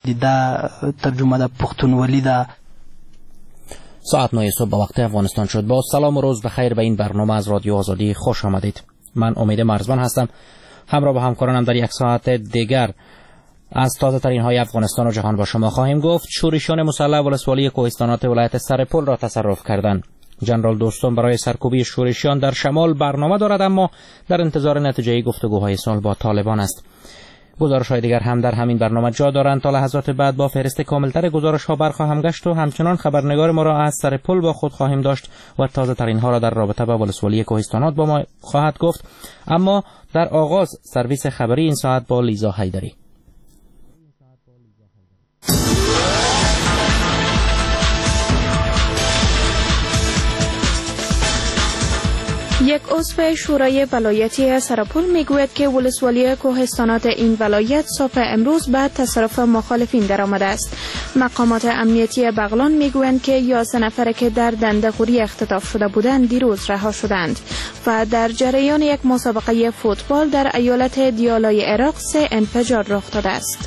دا ترجمه د پښتونولي ده. ساعت 9 صبح به وقت افغانستان شد. با سلام و روز بخیر به این برنامه از رادیو آزادی خوش آمدید. من امید مرزبان هستم. همراه با همکارانم در یک ساعت دیگر از تازه ترین های افغانستان و جهان با شما خواهیم گفت. شورشیان مسلح ولسوالی کوهستانات ولایت سرپل را تصرف کردند. جنرال دوستم برای سرکوبی شورشیان در شمال برنامه دارد، اما در انتظار نتیجه گفتگوهای صلح با طالبان است. گزارش‌های دیگر هم در همین برنامه جا دارند. تا لحظات بعد با فهرست کاملتر گزارش‌ها برخواهم گشت و همچنان خبرنگار ما را از سرپل با خود خواهیم داشت و تازه ترین ها را در رابطه با ولسوالی کوهستانات با ما خواهد گفت. اما در آغاز سرویس خبری این ساعت با لیزا حیدری. یک عضو شورای ولایتی سرپل میگوید که ولسوالی کوهستانات این ولایت صبح امروز بعد تصرف مخالفین درآمده است. مقامات امنیتی بغلان میگویند که 11 نفر که در دنده‌خوری اختطاف شده بودند دیروز رها شدند و در جریان یک مسابقه فوتبال در ایالت دیالای عراق 3 انفجار رخ داده است.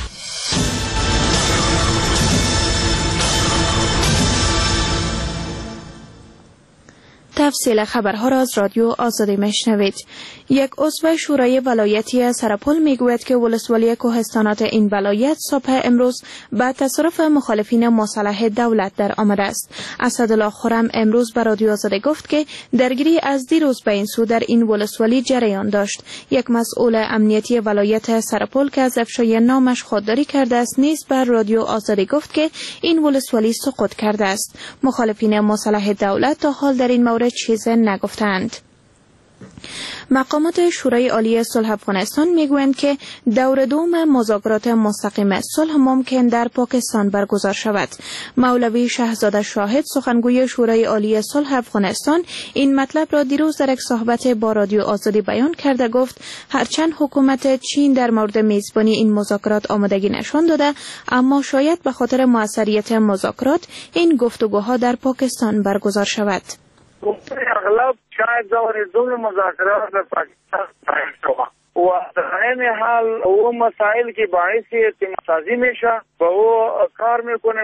تفصیل خبرها را از رادیو آزادی میشنوید. یک عضو شورای ولایتی سرپل میگوید که ولسوالی کوهستانات این ولایت صبح امروز بعد تصرف مخالفین مسلح دولت در آمده است. اسدالله خرم امروز به رادیو آزادی گفت که درگیری از دیروز به این سو در این ولسوالی جریان داشت. یک مسئول امنیتی ولایت سرپل که از افشای نامش خودداری کرده است نیز به رادیو آزادی گفت که این ولسوالی سقوط کرده است. مخالفین مسلح دولت تا حال در این مورد چیزی نگفتند. مقامات شورای عالی صلح افغانستان میگویند که دور دوم مذاکرات مستقیم صلح ممکن در پاکستان برگزار شود. مولوی شهزاده شاهد سخنگوی شورای عالی صلح افغانستان این مطلب را دیروز در یک صحبت با رادیو آزادی بیان کرده. گفت هرچند حکومت چین در مورد میزبانی این مذاکرات آمادگی نشان داده، اما شاید به خاطر موثریت مذاکرات این گفتگوها در پاکستان برگزار شود. اغلب شاید دور دوم مذاکرات در پاکستان تعیین شود و در این حال او مسائل که باعث اعتمادسازی میشه و او کار میکنه.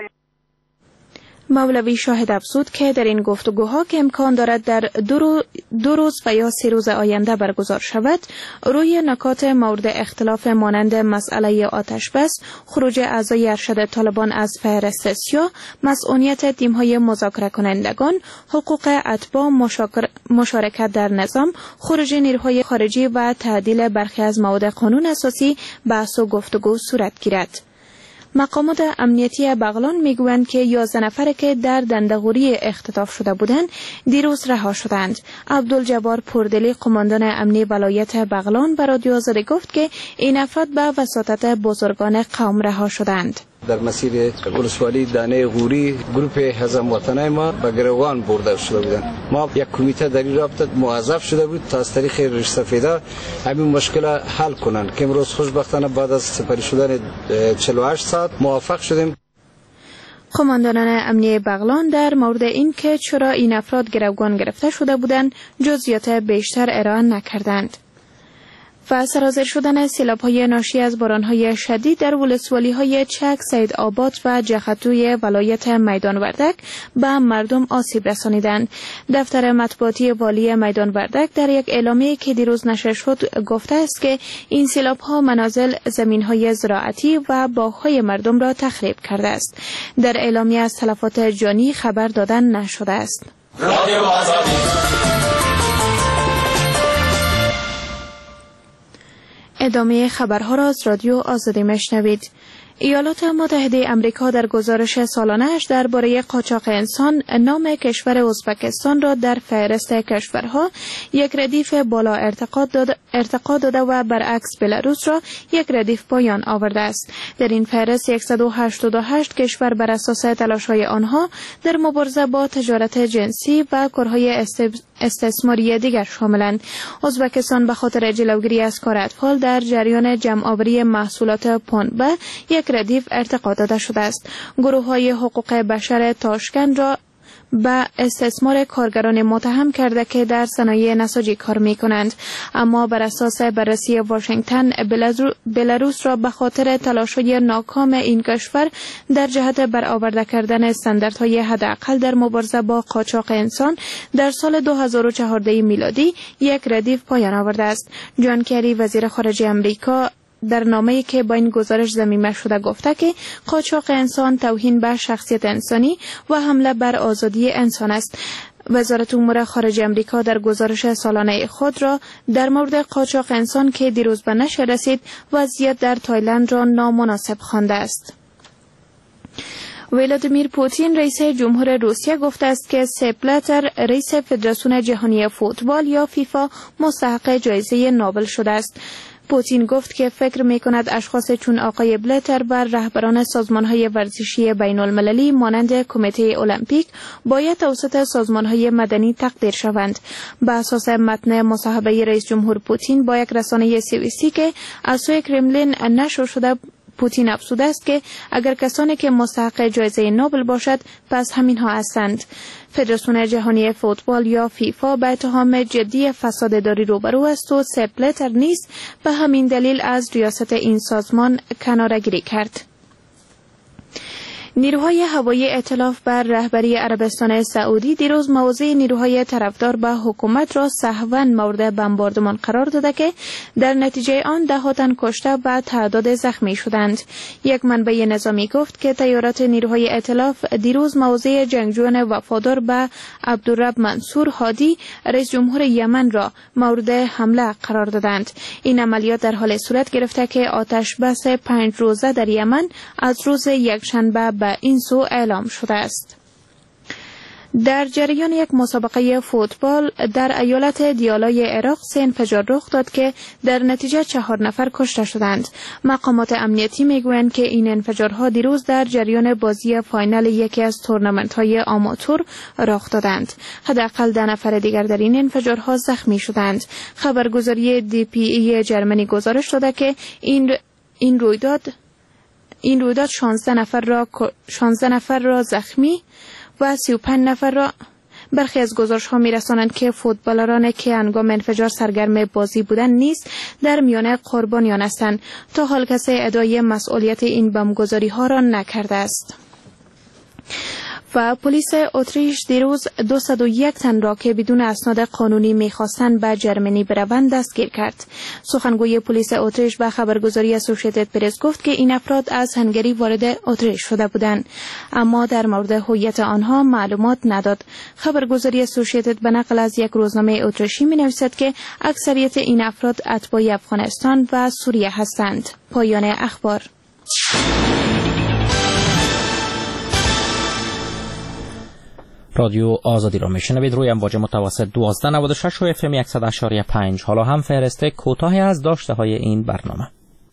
مولوی شاهد افزود که در این گفتگوها که امکان دارد در دو روز و یا 3 روز آینده برگزار شود، روی نکات مورد اختلاف مانند مسئله آتش بس، خروج اعضای ارشد طالبان از فهرست سیاه، مسئولیت تیم‌های مذاکره کنندگان، حقوق اتباع، مشارکت در نظام، خروج نیروهای خارجی و تعدیل برخی از مواد قانون اساسی بحث و گفتگو صورت گیرد. مقامات امنیتی بغلان میگویند که 11 نفر که در دنده‌خوری اختطاف شده بودند دیروز رها شدند. عبدالجبار پردلی قماندان امنی ولایت بغلان به رادیو آزادی گفت که این افراد به وساطت بزرگان قوم رها شدند. در مسیر ولسوالی دانه غوری گروه هزم وطنای ما به گروگان برده شده بودند. ما یک کمیته در این رابطه موظف شده بود تا از طریق ریش سفیده همین مشکل حل کنند که امروز خوشبختانه بعد از سپری شدن 48 ساعت موفق شدیم. قماندانان امنیتی بغلان در مورد این که چرا این افراد گروگان گرفته شده بودند جزئیات بیشتر ارائه نکردند. و سرازیر شدن سیلاب‌های ناشی از باران‌های شدید در ولسوالی‌های چک، سید آباد و جختوی ولایت میدان وردک به مردم آسیب رسانیدند. دفتر مطبوعاتی والی میدان وردک در یک اعلامیه که دیروز نشر شد گفته است که این سیلاب‌ها منازل، زمین‌های زراعتی و باغ‌های مردم را تخریب کرده است. در اعلامیه از تلفات جانی خبر دادن نشده است. ادامه خبرها را از رادیو آزادی میشنوید. ایالات متحده آمریکا در گزارش سالانه‌اش درباره قاچاق انسان نام کشور ازبکستان را در فهرست کشورها یک ردیف بالا ارتقا داده و برعکس بلاروس را یک ردیف پایان آورده است. در این فهرست 188 کشور بر اساس تلاش‌های آنها در مبارزه با تجارت جنسی و کارهای استثماری دیگر شاملند. ازبکستان به خاطر جلوگیری از کار اطفال در جریان جمع‌آوری محصولات پنبه یک ردیف ارتقا داده شده است. گروه‌های حقوق بشر تاشکند را به استثمار کارگران متهم کرده که در صنایع نساجی کار می کنند. اما بر اساس بررسی واشنگتن، بلاروس را به خاطر تلاش‌های ناکام این کشور در جهت برآورده کردن استانداردهای حداقل در مبارزه با قاچاق انسان در سال 2014 میلادی یک ردیف پایان آورده است. جان کری وزیر خارجه امریکا در نامه‌ای که با این گزارش ضمیمه شده گفته که قاچاق انسان توهین به شخصیت انسانی و حمله بر آزادی انسان است. وزارت امور خارجه امریکا در گزارش سالانه خود را در مورد قاچاق انسان که دیروز به نشر رسید، وضعیت در تایلند را نامناسب خوانده است. ولادیمیر پوتین رئیس جمهور روسیه گفته است که سپ بلاتر رئیس فدراسیون جهانی فوتبال یا فیفا مستحق جایزه نوبل شده است. پوتین گفت که فکر می‌کند اشخاص چون آقای بلاتر بر رهبران سازمان‌های ورزشی بین‌المللی مانند کمیته المپیک باید توسط سازمان‌های مدنی تقدیر شوند. به اساس متن مصاحبه رئیس جمهور پوتین با یک رسانه سوئیسی که از سوی کرملین نشر شده، پوتین افزوده است که اگر کسانی که مستحق جایزه نوبل باشد پس همینها هستند. فدراسیون جهانی فوتبال یا فیفا به اتهام جدی فساد اداری روبرو است و سپ بلاتر نیز به همین دلیل از ریاست این سازمان کناره‌گیری کرد. نیروهای هوایی ائتلاف بر رهبری عربستان سعودی دیروز مواضع نیروهای طرفدار به حکومت را سهواً مورد بمباردمان قرار داده که در نتیجه آن 10 تن کشته و تعداد زخمی شدند. یک منبع نظامی گفت که تیارات نیروهای ائتلاف دیروز مواضع جنگجویان وفادار به عبدالرب منصور هادی رئیس جمهور یمن را مورد حمله قرار دادند. این عملیات در حال صورت گرفته که آتش بس 5 روزه در یمن از روز یکشنبه به این سو اعلام شده است. در جریان یک مسابقه فوتبال در ایالت دیالای عراق 3 انفجار رخ داد که در نتیجه 4 نفر کشته شدند. مقامات امنیتی میگویند که این انفجارها دیروز در جریان بازی فاینال یکی از تورنمنت‌های آماتور رخ دادند. حداقل 10 نفر دیگر در این انفجارها زخمی شدند. خبرگزاری DPA جرمنی گزارش داده که این رویداد 16 نفر را زخمی و 35 نفر را. برخی از گزارش‌ها می‌رسانند که فوتبالران که هنگام انفجار سرگرم بازی بودند نیز در میان قربانیان هستند. تا حال کسی ادعای مسئولیت این بمبگذاری‌ها را نکرده است. و پلیس اتریش دیروز 201 تن را که بدون اسناد قانونی می‌خواستند به جرمنی بروند دستگیر کرد. سخنگوی پلیس اتریش به خبرگزاری اسوسییتد پرس گفت که این افراد از هنگری وارد اتریش شده بودند، اما در مورد هویت آنها معلومات نداد. خبرگزاری اسوسییتد به نقل از یک روزنامه اتریشی می‌نویسد که اکثریت این افراد اتباع افغانستان و سوریه هستند. پایان اخبار. رادیو آزادی را میشنوید روی امواج متوسط 1296 و FM 100.5. حالا هم فهرست کوتاهی از داشته های این برنامه.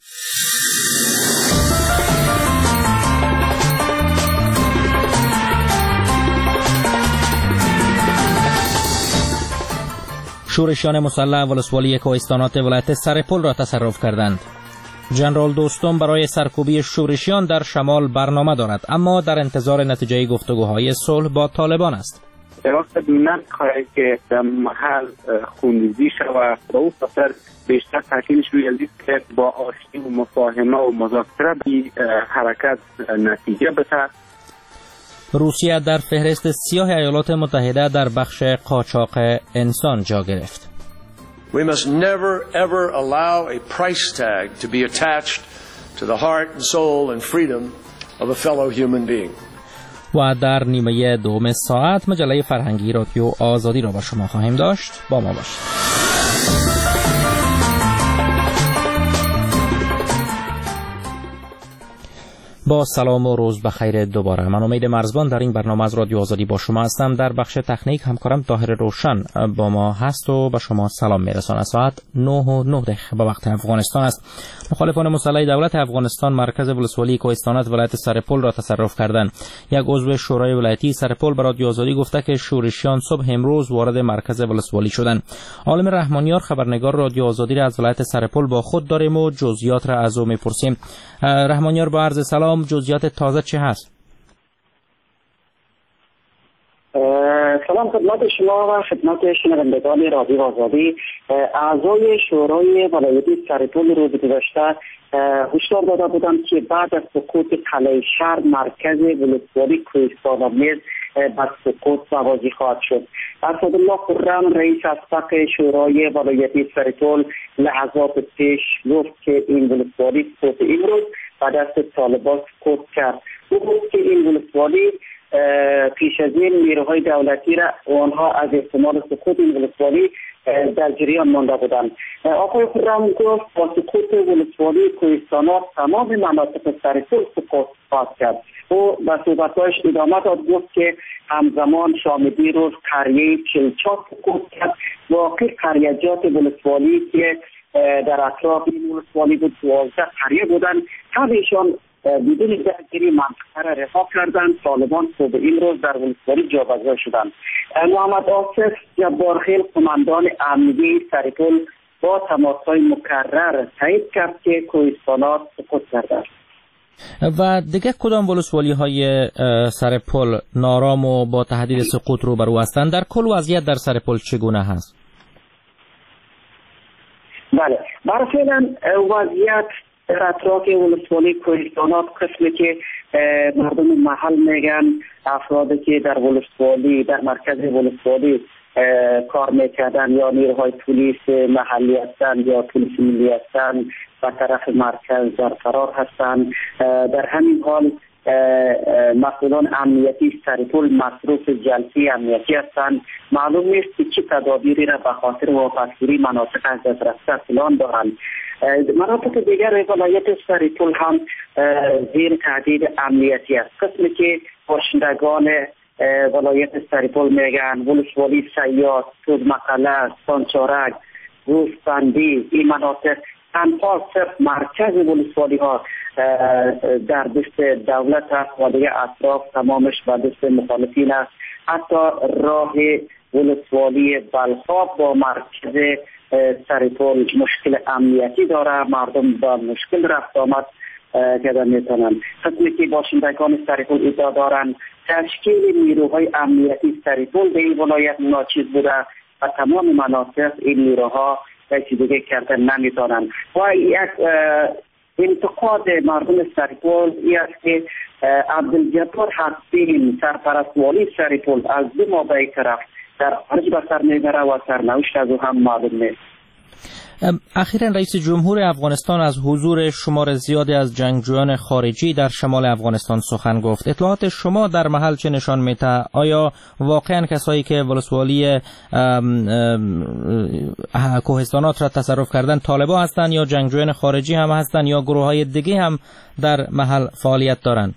شورشیان مسلح ولسوالی کوهستانات ولایت سرپل را تصرف کردند. جنرال دوستم برای سرکوبی شورشیان در شمال برنامه دارد، اما در انتظار نتیجه گفتگوهای صلح با طالبان است. عراق نمی‌خواهد که در محل خونریزی شود و او خاطر بیشتر تاکیدش روی این است که با آشتی و مفاهمه و مذاکره به حرکت نتیجه بده. روسیه در فهرست سیاه ایالات متحده در بخش قاچاق انسان جا گرفت. We must never ever allow a price tag to be attached to the heart and soul and freedom of a fellow human being. و در نیمه دوم ساعت مجله فرهنگی رادیو آزادی را با شما خواهیم داشت. با ما باشید. با سلام و روز بخیر دوباره. من امید مرزبان در این برنامه از رادیو آزادی با شما هستم. در بخش تکنیک همکارم طاهر روشن با ما هست و به شما سلام میرساند. ساعت 9:09 به وقت افغانستان است. مخالفان مسلح دولت افغانستان مرکز ولسوالی کوهستانات ولایت سرپل را تصرف کردند. یک عضو شورای ولایتی سرپل به رادیو آزادی گفته که شورشیان صبح امروز وارد مرکز ولسوالی شدند. عالم رحمانیار خبرنگار رادیو آزادی را از ولایت سرپل با خود داریم و جزئیات را از او میپرسیم. رحمانیار با عرض سلام، جزئیات تازه چه هست؟ سلام خدمت شما و خدمت شنوندگان رادیو آزادی. اعضای شورای ولایتی سرپل روز گذشته هشدار داده بودند که بعد از سقوط قلعه شهر مرکز ولسوالی کوهستان‌آمیز به سقوط موازی خواهد شد. اسدالله خرم رئیس اسبق شورای ولایتی سرپل لحظات پیش گفت که این ولسوالی سقوط امروز به دست طالبان سقوط کرد. او گفت که این ولسوالی پیش از این نیروهای دولتی را آنها از احتمال سقوط این ولسوالی در جریان مانده بودند. آقای خرم گفت با سقوط ولسوالی کوهستانات تمام مناطق سرپل سقوط خواهد کرد. او به صحبت‌هایش ادامه داد، گفت که همزمان شامدی روز قریه چلچاک سقوط کرد. واقع قریجات ولسوالی که در اطراف این ولسوالی بود 12 قریه بودند، همه‌شان بدون درگیری منطقه را رها کردند. طالبان صبح این روز در ولسوالی جابجا شدند. محمد آصف جبارخیل قماندان امنیتی سرپل با تماس‌های مکرر تایید کرد که کوهستانات سقوط کرده است. و دیگه کدام ولسوالی های سرپل نارام و با تهدید سقوط روبرو هستند؟ در کل وضعیت در سرپل چگونه هست؟ بله، برای فعلا وضعیت در اطراف ولسوالی کوهستانات قسمی که مردم محل میگن افرادی که در ولسوالی در مرکز ولسوالی کار میکردن یا نیروهای پلیس محلی هستند یا پلیس ملی هستند و طرف مرکز در فرار هستند. در همین حال مسئولان امنیتی سرپل مصروف جلسه امنیتی هستند. معلوم نیست که چه تدابیری را به خاطر واپسگیری مناطق از دست رفته پلان دارند. مناطق دیگر ولایت سرپل هم زیر تهدید امنیتی است. قسمی که باشندگان ولایت سرپل میگن ولسوالی سیاد، تودمقله، سانچارک، روسپندی، این مناطق تنها صرف مرکز ولسوالی ها در دست دولت است و دیگه اطراف تمامش به دست مخالفین است. حتی راه ولسوالی بلخاب با مرکز سرپل مشکل امنیتی داره، مردم با مشکل رفت آمد کردن میتونن. قسمی که باشندگان سرپل ادعا دارند تشکیل نیروهای امنیتی سرپل به این ولایت ناچیز بوده و تمام مناطق این نیروها چیزی دیگه کردن نمیتونن. و یک انتقاد مردم سرپل این است که عبدالجبار حقی سرپرست والی سرپل از دو مابعی طرف در خارج به سر میبره و سرنوشت از او هم معلوم نیست. اخیراً رئیس جمهور افغانستان از حضور شمار زیادی از جنگجویان خارجی در شمال افغانستان سخن گفت. اطلاعات شما در محل چه نشان میده؟ آیا واقعاً کسایی که ولسوالی کوهستانات را تصرف کردن طالبان هستند یا جنگجویان خارجی هم هستند یا گروه‌های دیگه هم در محل فعالیت دارند؟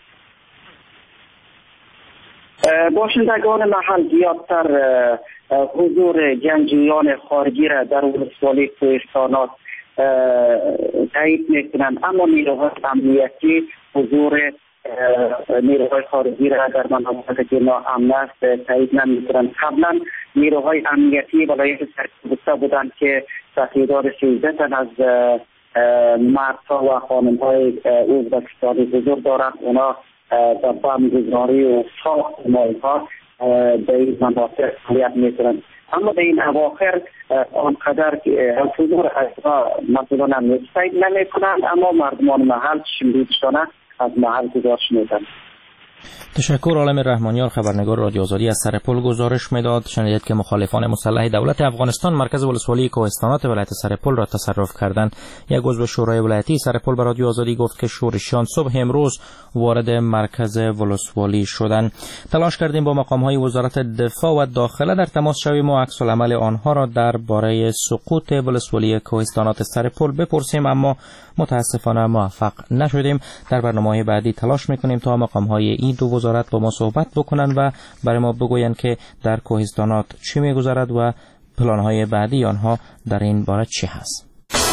باشندگان محل زیادتر حضور جنگجویان خارجی را در ولسوالی کوهستانات تایید میکنند، اما نیروهای امنیتی حضور نیروهای خارجی را در مناطق که ناامن است تایید نمیکنند. قبلا نیروهای امنیتی ولایت سرپل گفته بودند که تعداد 13 تن از مردها و خانم‌های ازبکستانی حضور دارند. اونا در بمبگذاری و ساخت مایها به این مناطق فعالیت میکنند. اما به این اواخر آنقدر حضور اصلا مسئولان امنیتی تایید نمیکنند، اما مردمان محل شمریدشانه از محل گذاشت میدن. تشکر. عالم رحمانیار، خبرنگار رادیو آزادی از سرپل گزارش میداد. شنیدید که مخالفان مسلح دولت افغانستان مرکز ولسوالی کوهستانات ولایت سرپل را تصرف کردند. یک عضو شورای ولایتی سرپل به رادیو آزادی گفت که شورشیان صبح امروز وارد مرکز ولسوالی شدند. تلاش کردیم با مقام‌های وزارت دفاع و داخله در تماس شویم و عکس العمل آنها را درباره سقوط ولسوالی کوهستانات سرپل بپرسیم، اما متاسفانه موفق نشدیم. در برنامه‌های بعدی تلاش می‌کنیم تا مقام‌های این دو وزارت با ما صحبت بکنن و برای ما بگوین که در کوهستانات چی می‌گذرد و پلان‌های بعدی آنها در این باره چی هست.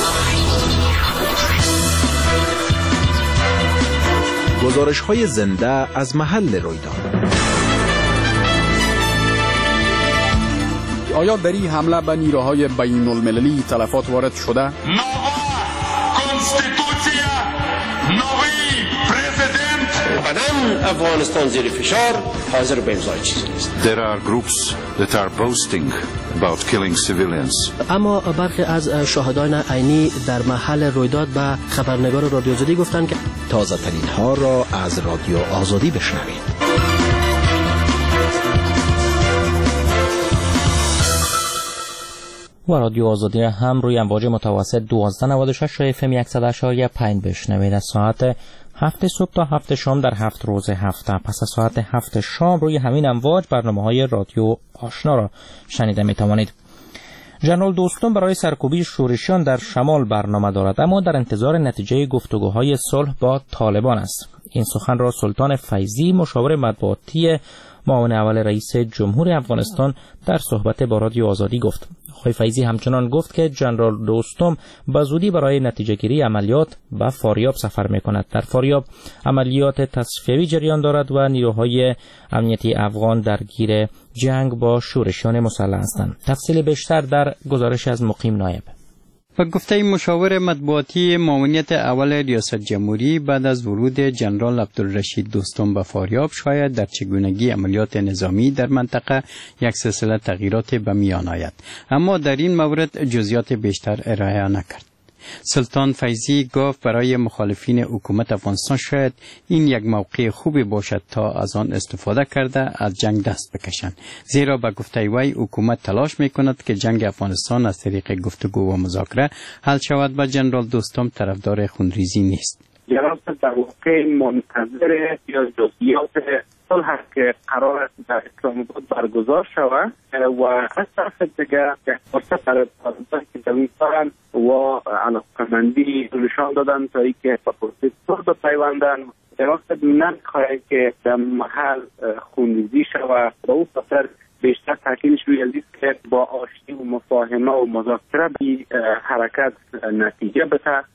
گزارش‌های زنده از محل رویداد. آیا در این حمله به نیروهای بین‌المللی تلفات وارد شده؟ Конституция, новый президент. افغانستان زیر فشار حاضر به امضای چیزی نیست. There are groups that are boasting about killing civilians. اما برخی از شاهدان عینی در محل رویداد به خبرنگار رادیو آزادی گفتند که تازه ترین ها را از رادیو آزادی بشنوید. و رادیو آزادی هم روی امواج متوسط 1296 FM 100.5 بشنوید. از ساعت 7 صبح تا 7 شام در 7 روز هفته. پس از ساعت 7 شام روی همین امواج برنامه‌های رادیو آشنا را شنیده می‌توانید. ژنرال دوستم برای سرکوبی شورشیان در شمال برنامه دارد، اما در انتظار نتیجه گفتگوهای صلح با طالبان است. این سخن را سلطان فیضی مشاور مطبوعاتی معاون اول رئیس جمهور افغانستان در صحبت با رادیو آزادی گفت. آقای فیضی همچنان گفت که ژنرال دوستم به زودی برای نتیجه گیری عملیات به فاریاب سفر می‌کند. در فاریاب عملیات تصفیه‌ای جریان دارد و نیروهای امنیتی افغان درگیر جنگ با شورشیان مسلح هستند. تفصیل بیشتر در گزارش از مقیم نایب. و گفته مشاور مطبوعاتی معاونیت اول ریاست جمهوری بعد از ورود جنرال عبدالرشید دوستم به فاریاب شاید در چگونگی عملیات نظامی در منطقه یک سلسله تغییرات به میان آید، اما در این مورد جزئیات بیشتر ارائه نکرد. سلطان فیضی گفت برای مخالفین حکومت افغانستان شاید این یک موقع خوبی باشد تا از آن استفاده کرده از جنگ دست بکشند، زیرا به گفته وی حکومت تلاش میکند که جنگ افغانستان از طریق گفتگو و مذاکره حل شود و جنرال دوستم طرفدار خونریزی نیست. جناب در واقع منتظر یا جزئیات صلح که قرار است در اسلام آباد برگزار شود و از طرف دیگر فرصت برای طالبان که در این کارن و علاقمندی نشان دادن تا اینکه به پروسه صلح بپیوندن. در واقع نمی‌خواهد که در محل خونریزی شود و او خاطر بیشتر تاکیدش روی است که با آشتی و مفاهمه و مذاکره به حرکت نتیجه بده.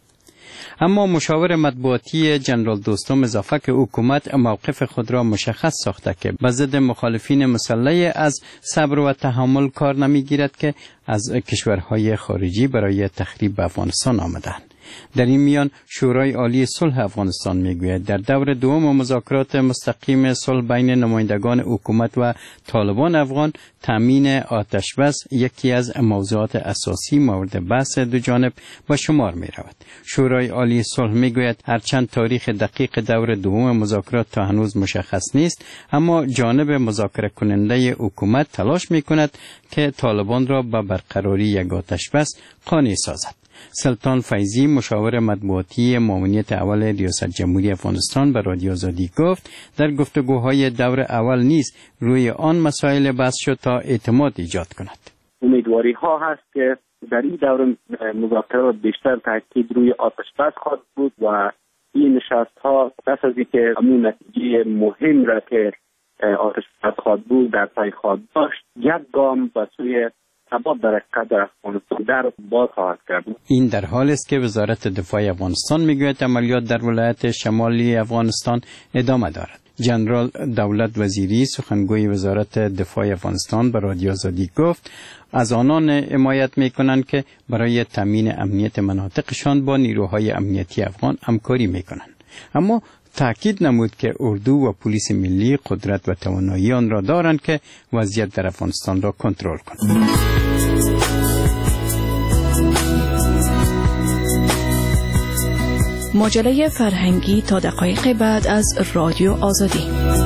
اما مشاور مطبوعاتی جنرال دوستم اضافه که حکومت موقف خود را مشخص ساخته که به ضد مخالفین مسلح از صبر و تحمل کار نمیگیرد که از کشورهای خارجی برای تخریب افغانستان آمدند. در این میان شورای عالی صلح افغانستان میگوید در دور دوم مذاکرات مستقیم صلح بین نمایندگان حکومت و طالبان افغان تامین آتش بس یکی از موضوعات اساسی مورد بحث دو جانب به شمار می رود. شورای عالی صلح میگوید هرچند تاریخ دقیق دور دوم مذاکرات تا هنوز مشخص نیست، اما جانب مذاکره کننده حکومت تلاش می کند که طالبان را به برقراری یک آتش بس قانع سازد. سلطان فیضی مشاور مطبوعاتی معاونیت اول ریاست جمهوری افغانستان به رادیو آزادی گفت در گفتگوهای دور اول نیز روی آن مسائل بحث شد تا اعتماد ایجاد کند. امیدواری ها هست که در این دور مذاکرات بیشتر تاکید روی آتش بس خواهد بود و این نشست ها پس از اینکه همون نتیجه مهم را که آتش بس خواهد بود در پی خواهد داشت یک گام به سوی ثبات در افغانستان در باز خواهد کرد. این در حال است که وزارت دفاع افغانستان میگوید عملیات در ولایت شمالی افغانستان ادامه دارد. جنرال دولت وزیری سخنگوی وزارت دفاع افغانستان به رادیو آزادی گفت از آنان حمایت میکنند که برای تامین امنیت مناطقشان با نیروهای امنیتی افغان همکاری میکنند، اما تأکید نمود که اردو و پلیس ملی قدرت و توانایی آن را دارند که وضعیت در افغانستان را کنترل کنند. مجله فرهنگی تا دقایق بعد از رادیو آزادی.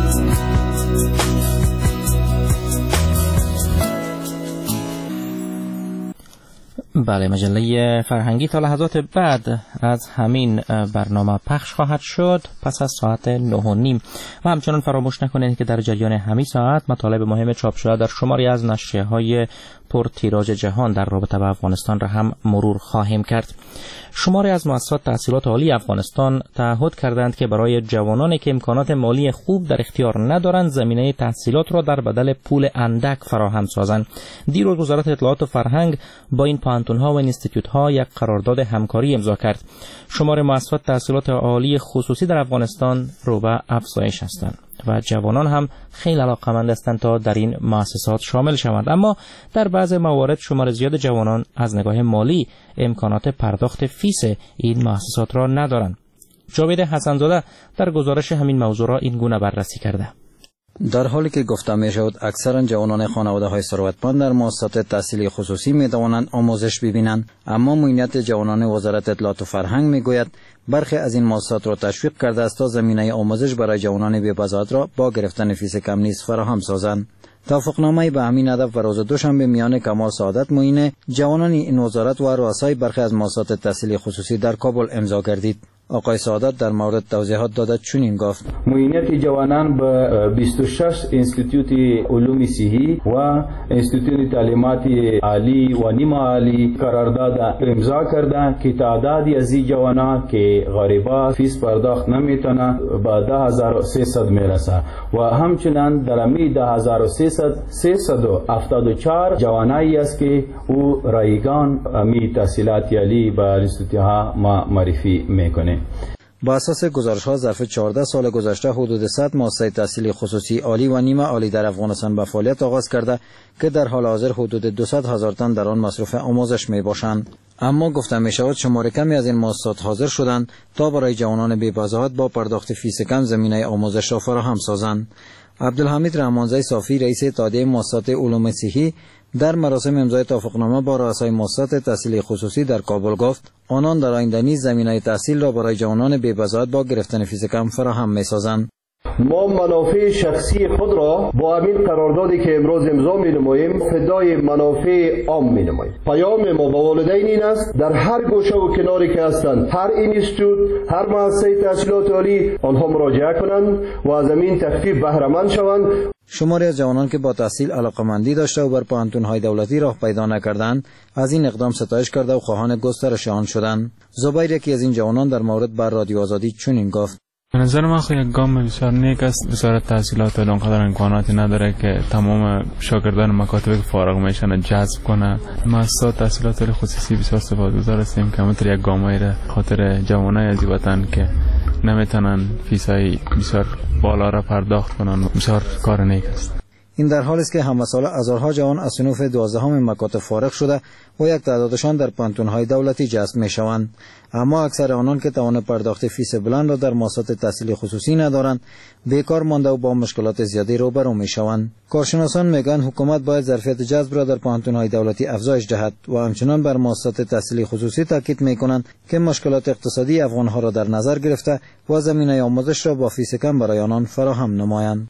بله، مجله فرهنگی تا لحظات بعد از همین برنامه پخش خواهد شد پس از ساعت 9:30 و همچنان فراموش نکنید که در جریان همین ساعت مطالب مهم چاپ شده در شماری از نشریه‌های پر تیراژ جهان در رابطه با افغانستان را هم مرور خواهیم کرد. شماری از مؤسسات تحصیلات عالی افغانستان تعهد کردند که برای جوانانی که امکانات مالی خوب در اختیار ندارند زمینه تحصیلات را در بدل پول اندک فراهم سازند. دیروز وزارت اطلاعات و فرهنگ با این پانتون‌ها و اینستیتوت‌ها یک قرارداد همکاری امضا کرد. شمار مؤسسات تحصیلات عالی خصوصی در افغانستان رو به افزایش هستند و جوانان هم خیلی علاقه‌مند هستند تا در این مؤسسات شامل شوند، اما در بعض موارد شمار زیاد جوانان از نگاه مالی امکانات پرداخت فیس این مؤسسات را ندارند. جاوید حسن‌زاده در گزارش همین موضوع را این گونه بررسی کرده. در حالی که گفته می شود اکثرا جوانان خانواده های ثروتمند در مؤسسات تحصیلی خصوصی می توانند آموزش ببینند، اما معینیت جوانان وزارت اطلاعات و فرهنگ می گوید برخی از این مؤسسات را تشویق کرده است تا زمینه آموزش برای جوانان بی‌بضاعت را با گرفتن فیس کم نیز فراهم سازند. توافقنامه به همین هدف و روز دوشنبه میان کمال سعادت معین جوانان این وزارت و رؤسای برخی از مؤسسات تحصیلی خصوصی در کابل امضا گردید. آقای سعادت در مورد توضیحات داده چنین گفت: معینیت جوانان به 26 انستیتوت علوم صحی و انستیتوت تعلیمات عالی و نیمه عالی قرارداد امضا کرده که تعدادی از این جوانان که غریبه فیس پرداخت نمیتونه به 10300 میرسه و همچنان در امی 10374 جوانایی است که او رایگان امی تحصیلات عالی به انستیتوت ها معرفی میکنه. با اساس گزارش ها ظرف 14 سال گذشته حدود 100 مؤسسه تحصیلی خصوصی عالی و نیمه عالی در افغانستان به فعالیت آغاز کرده که در حال حاضر حدود 200,000 تن در آن مصروف آموزش می باشند. اما گفته می شود شمار کمی از این مؤسسات حاضر شدند تا برای جوانان بی‌بضاعت با پرداخت فیس کم زمینه آموزش را فراهم سازند. عبدالحمید رحمانزی صافی رئیس اتحادیه مؤسسات علوم صحی در مراسم امضای توافقنامه با رؤسای مؤسسات تحصیلی خصوصی در کابل گفت آنان در آینده نیز زمینه تحصیل را برای جوانان بی‌بضاعت با گرفتن فیس کم فراهم می‌سازند. ما منافع شخصی خود را با همین قراردادی که امروز امضا می‌نماییم فدای منافع عام می‌نماییم. پیام ما به والدین این است در هر گوشه و کناری که هستند، هر اینستیتوت، هر مؤسسه تحصیلات عالی آنها مراجعه کنند و از همین تخفیف بهره مند شوند. شماری از جوانان که با تحصیل علاقمندی داشته و بر پوهنتون‌های دولتی راه پیدا نکردند از این اقدام ستایش کرده و خواهان گسترش آن شدند. زبیر یکی از این جوانان در مورد بر رادیو آزادی چنین گفت: به نظر من یک گام بسیار نیک است. وزارت تحصیلات اونقدر امکاناتی نداره که تمام شاگردان مکاتب که فارغ میشن جذب کنه. مؤسسات تحصیلات خصوصی بسیار سپاسگزار هستیم که همینطور یک گامی را خاطر جوانای از وطن که نمیتونن فیسای بسیار بالا را پرداخت کنن بسیار کار نیک است. این در حالی است که همساله هزارها جوان از صنوف 12 مکاتب فارغ شده و یک تعدادشان در پوهنتون‌های دولتی جذب می‌شوند، اما اکثر آنان که توان پرداخت فیس بلند را در مؤسسات تحصیلی خصوصی ندارند بیکار مانده و با مشکلات زیادی روبرو می‌شوند. کارشناسان میگن حکومت باید ظرفیت جذب را در پوهنتون‌های دولتی افزایش دهد و همچنان بر مؤسسات تحصیلی خصوصی تاکید می‌کنند که مشکلات اقتصادی افغان‌ها را در نظر گرفته و زمینه آموزش را با فیس کم برای آنان فراهم نمایند.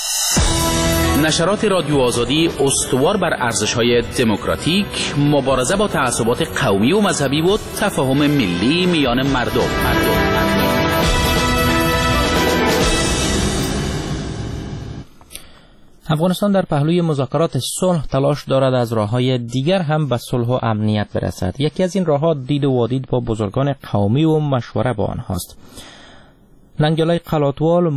نشرات رادیو آزادی استوار بر ارزش‌های دموکراتیک، مبارزه با تعصبات قومی و مذهبی و تفاهم ملی میان مردم. افغانستان در پهلوی مذاکرات صلح تلاش دارد از راه‌های دیگر هم به صلح و امنیت برسد. یکی از این راه‌ها دید و وادید با بزرگان قومی و مشوره با آنهاست. ننگلای قلاتوال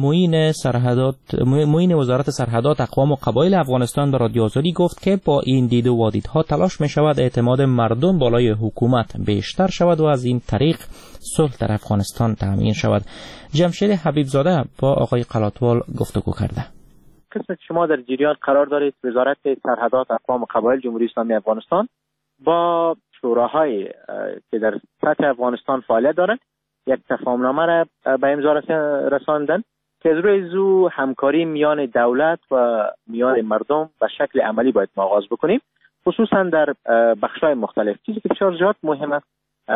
معین وزارت سرحدات اقوام و قبایل افغانستان به رادیو آزادی گفت که با این دید و وادیدها تلاش می شود اعتماد مردم بالای حکومت بیشتر شود و از این طریق صلح در افغانستان تامین شود. جمشید حبیبزاده با آقای قلاتوال گفتگو کرده. قسمت شما در جریان قرار دارید وزارت سرحدات اقوام و قبایل جمهوری اسلامی افغانستان با شوراهای که در سطح افغانستان فعالیت دارند یک تفاهمنامه را به امضا رساندن که از روی زو همکاری میان دولت و میان مردم به شکل عملی باید آغاز بکنیم، خصوصا در بخش‌های مختلف. چیزی که بسیار زیاد مهم است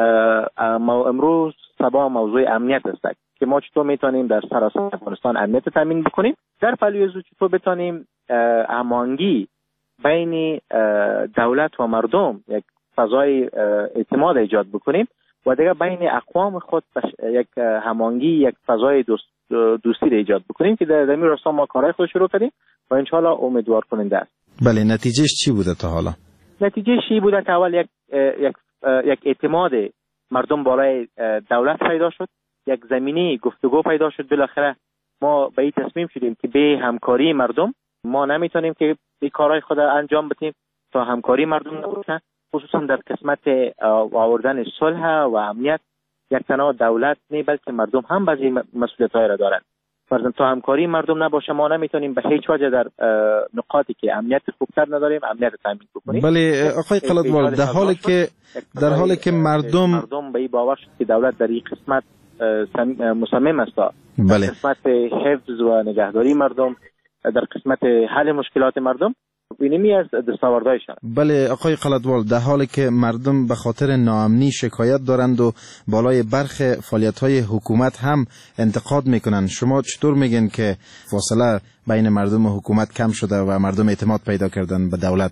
امروز سبا موضوع امنیت است که ما چطور میتونیم در سراسر افغانستان امنیت تامین بکنیم، در پهلوی زو چطور بتونیم هماهنگی بین دولت و مردم یک فضای اعتماد ایجاد بکنیم و دیگه بین اقوام خود یک هماهنگی، یک فضای دوستی را ایجاد بکنیم که در این راستا ما کارهای خود شروع کردیم و ان شاء الله امیدوار کننده است. بله، نتیجهش چی بوده تا حالا؟ نتیجهش چی بوده که اول یک اعتماد مردم بالای دولت پیدا شد، یک زمینه گفتگو پیدا شد. بالاخره ما به این تصمیم شدیم که به همکاری مردم ما نمیتونیم که این کارهای خود انجام بدیم تا همکاری مردم نباشه، خصوصا در قسمت آوردن صلح و امنیت. یک تنها دولت نه بلکه مردم هم بعضی مسئولیت‌های را دارند. فرضاً تا همکاری مردم نباشه ما نمیتونیم به هیچ وجه در نقاطی که امنیت خوبتر نداریم امنیت تامین بکنیم. بله آقای قلاتوال، در حالی که مردم به این باور شد که دولت در این قسمت مصمم است در قسمت حفظ و نگهداری مردم، در قسمت حل مشکلات مردم. اینمی از دستاوردهایشان. بله آقای قلعتوال، در حالی که مردم به خاطر ناامنی شکایت دارند و بالای برخ فعالیت‌های حکومت هم انتقاد میکنند، شما چطور میگن که فاصله بین مردم و حکومت کم شده و مردم اعتماد پیدا کردن به دولت؟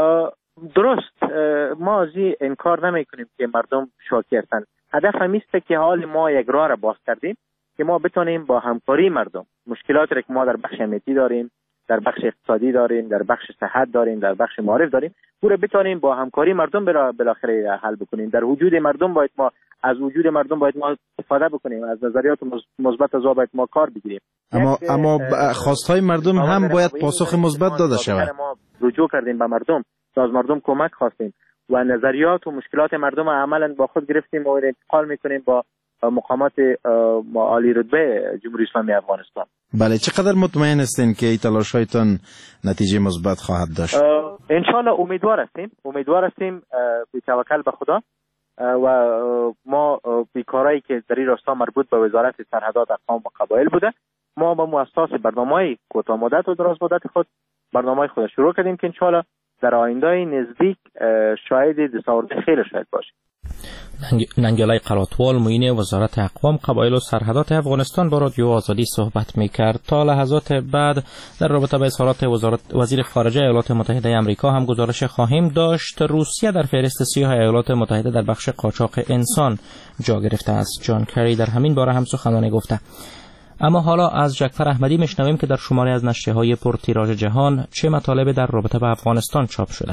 درست، ما از این انکار نمی کنیم که مردم شاکی هستند. هدف همیسته که حال ما یک راه را باز کردیم که ما بتونیم با همکاری مردم مشکلاتی که ما در بخش امنیتی داریم، در بخش اقتصادی داریم، در بخش صحت داریم، در بخش معارف داریم، پورا بتونیم با همکاری مردم بالاخره حل بکنیم. در وجود مردم باید ما استفاده بکنیم، از نظریات مثبت از باید ما کار بگیریم. اما خواستهای مردم هم باید پاسخ مثبت داده شود. ما رجوع کردیم به مردم، از مردم کمک خواستیم و نظریات و مشکلات مردم عملاً با خود گرفتیم و انتقال میکنیم با مقامات عالی رتبه جمهوری اسلامی افغانستان. بله، چقدر مطمئن هستین که این تلاش‌هایتان نتیجه مثبت خواهد داشت؟ ان شاء الله امیدوار هستیم به توکل به خدا و ما بیکارایی که در این راستا مربوط به وزارت سرحدات اقوام و قبایل بوده، ما با اساس برنامه‌های کوتاه مدت و دراز مدت خود برنامه‌های خود شروع کردیم که ان شاء الله در آینده نزدیک شاید دستاورد خیلی شاید باشه. ننگلای قلعتوال معین وزارت اقوام قبایل و سرحدات افغانستان با رادیو آزادی صحبت میکرد. تا لحظات بعد در رابطه با اظهارات وزیر خارجه ایالات متحده آمریکا هم گزارش خواهیم داشت. روسیه در فهرست سیاه ایالات متحده در بخش قاچاق انسان جا گرفته است. جان کری در همین باره هم سخنرانی گفته. اما حالا از جعفر احمدی میشنویم که در شماری از نشریه‌های پرتیراژ جهان چه مطالبی در رابطه با افغانستان چاپ شده.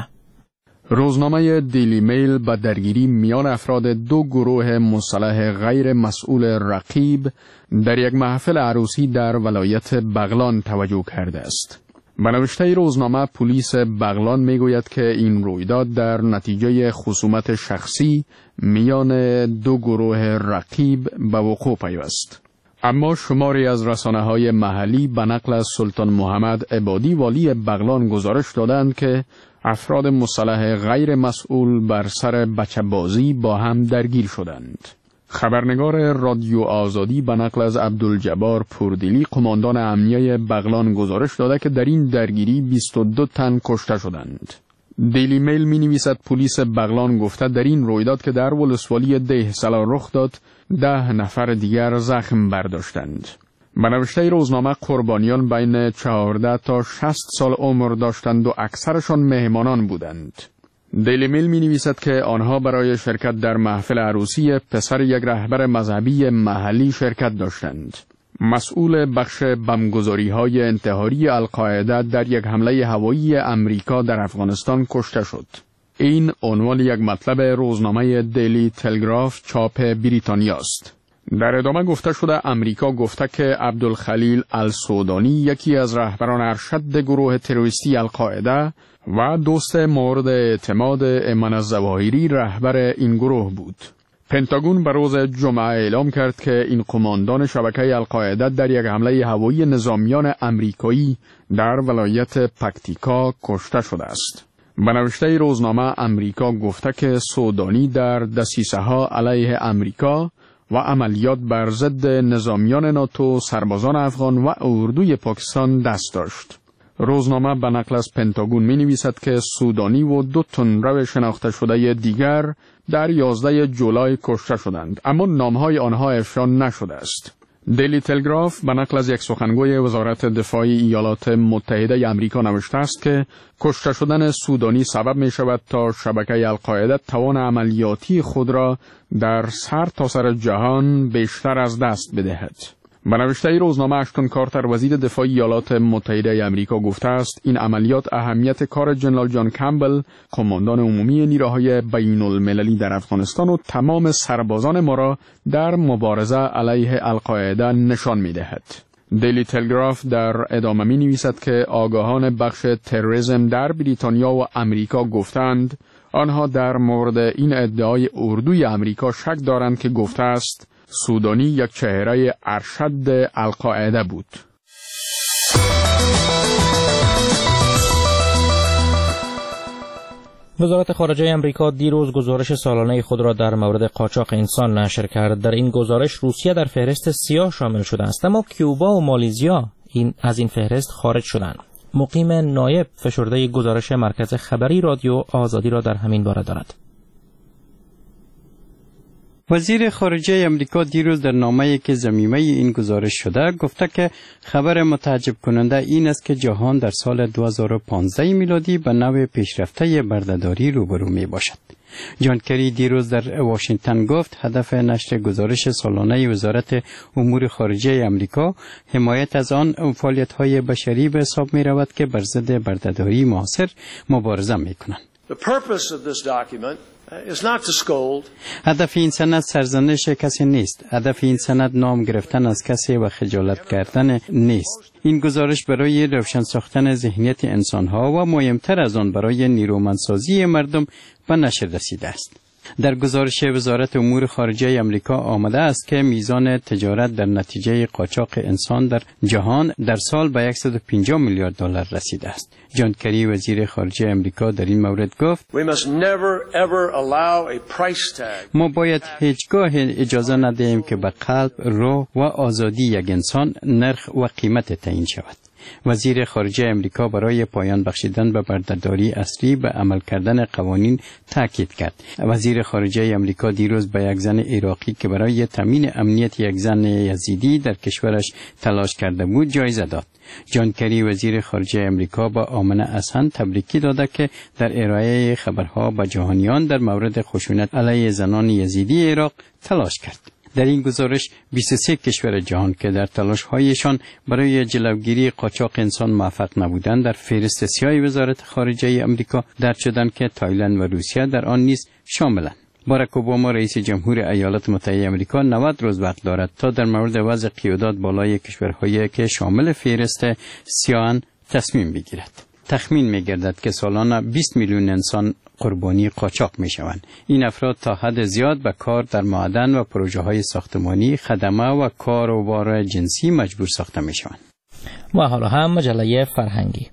روزنامه دیلی میل با درگیری میان افراد دو گروه مسلح غیر مسئول رقیب در یک محفل عروسی در ولایت بغلان توجه کرده است. به نوشته روزنامه پلیس بغلان میگوید که این رویداد در نتیجه خصومت شخصی میان دو گروه رقیب به وقوع پیوست. اما شماری از رسانه‌های محلی به نقل از سلطان محمد عبادی والی بغلان گزارش دادند که افراد مسلح غیر مسئول بر سر بچه بازی با هم درگیر شدند. خبرنگار رادیو آزادی به نقل از عبدالجبار پوردیلی قماندان امنیه بغلان گزارش داده که در این درگیری 22 تن کشته شدند. دیلی میل می نویسد پلیس بغلان گفته در این رویداد که در ولسوالی دهسلا رخ داد 10 نفر دیگر زخم برداشتند. به نوشته روزنامه قربانیان بین 14 تا 60 سال عمر داشتند و اکثرشان مهمانان بودند. دیلی میل می نویسد که آنها برای شرکت در محفل عروسی پسر یک رهبر مذهبی محلی شرکت داشتند. مسئول بخش بمبگذاری‌های انتحاری القاعده در یک حمله هوایی امریکا در افغانستان کشته شد. این عنوان یک مطلب روزنامه دیلی تلگراف چاپ بریتانیا است. در ادامه گفته شده امریکا گفته که عبدالخلیل السودانی یکی از رهبران ارشد گروه تروریستی القاعده و دوست مورد اعتماد ایمن الظواهری رهبر این گروه بود. پنتاگون به روز جمعه اعلام کرد که این قماندان شبکه القاعده در یک حمله هوایی نظامیان امریکایی در ولایت پکتیکا کشته شده است. به نوشته روزنامه امریکا گفته که سودانی در دسیسه‌ها علیه امریکا و عملیات بر ضد نظامیان ناتو، سربازان افغان و اردوی پاکستان دست داشت. روزنامه به نقل از پنتاگون می نویسد که سودانی و 2 تندرو شناخته شده دیگر در 11 جولای کشته شدند، اما نامهای آنها افشا نشده است. دیلی تلگراف به نقل از یک سخنگوی وزارت دفاع ایالات متحده آمریکا نوشته است که کشته شدن سودانی سبب می شود تا شبکه القاعده توان عملیاتی خود را در سرتاسر جهان بیشتر از دست بدهد. به نوشته روزنامه اشتون کارتر وزیر دفاع ایالات متحده آمریکا گفته است این عملیات اهمیت کار جنرال جان کمبل قماندان عمومی نیروهای بین المللی در افغانستان و تمام سربازان ما را در مبارزه علیه القاعده نشان می دهد. دیلی تلگراف در ادامه می نویسد که آگاهان بخش تروریسم در بریتانیا و امریکا گفتند آنها در مورد این ادعای اردوی امریکا شک دارند که گفته است سودانی یک چهره ارشد القاعده بود. وزارت خارجه آمریکا دیروز گزارش سالانه خود را در مورد قاچاق انسان نشر کرد. در این گزارش روسیه در فهرست سیاه شامل شده است، اما کیوبا و مالزیا از این فهرست خارج شدند. مقیم نایب فشرده گزارش مرکز خبری رادیو آزادی را در همین باره دارد. وزیر خارجه امریکا دیروز در نامه‌ای که ضمیمه این گزارش شده گفته که خبر متعجب کننده این است که جهان در سال 2015 میلادی به نوع پیشرفته بردهداری روبرو می باشد. جان کری دیروز در واشنگتن گفت هدف نشر گزارش سالانه وزارت امور خارجه امریکا حمایت از آن فعالیت‌های بشری به حساب می رود که بر ضد بردهداری معاصر مبارزه می کنند. هدف این سند سرزنش کسی نیست. هدف این سند نام گرفتن از کسی و خجالت کردن نیست. این گزارش برای روشن ساختن ذهنیت انسانها و مهمتر از آن برای نیرومندسازی مردم به نشر رسیده است. در گزارش وزارت امور خارجه امریکا آمده است که میزان تجارت در نتیجه قاچاق انسان در جهان در سال به 150 میلیارد دلار رسیده است. جان کری وزیر خارجه امریکا در این مورد گفت ما باید هیچگاه اجازه ندهیم که به قلب، روح و آزادی یک انسان نرخ و قیمت تعیین شود. وزیر خارجه امریکا برای پایان بخشیدن به بردهداری اصلی به عمل کردن قوانین تاکید کرد. وزیر خارجه امریکا دیروز به یک زن عراقی که برای تامین امنیت یک زن یزیدی در کشورش تلاش کرده بود جایزه داد. جان کری وزیر خارجه امریکا با آمنه احسن تبریکی داده که در ارائه خبرها به جهانیان در مورد خشونت علیه زنان یزیدی عراق تلاش کرد. در این گزارش 23 کشور جهان که در تلاش‌هایشان برای جلوگیری قاچاق انسان موفق نبودند در فهرست سیاه وزارت خارجه آمریکا درج شدند که تایلند و روسیه در آن نیز شاملند. باراک اوباما رئیس جمهور ایالات متحده آمریکا 90 روز وقت دارد تا در مورد وضع قیادت بالای کشورهایی که شامل فهرست سیاه تصمیم بگیرد. تخمین می‌گردد که سالانه 20 میلیون انسان قربانی قاچاق می‌شوند. این افراد تا حد زیاد به کار در معدن و پروژه‌های ساختمانی، خدمه و کار و بار جنسی مجبور ساخته می‌شوند. و حالا هم مجله فرهنگی.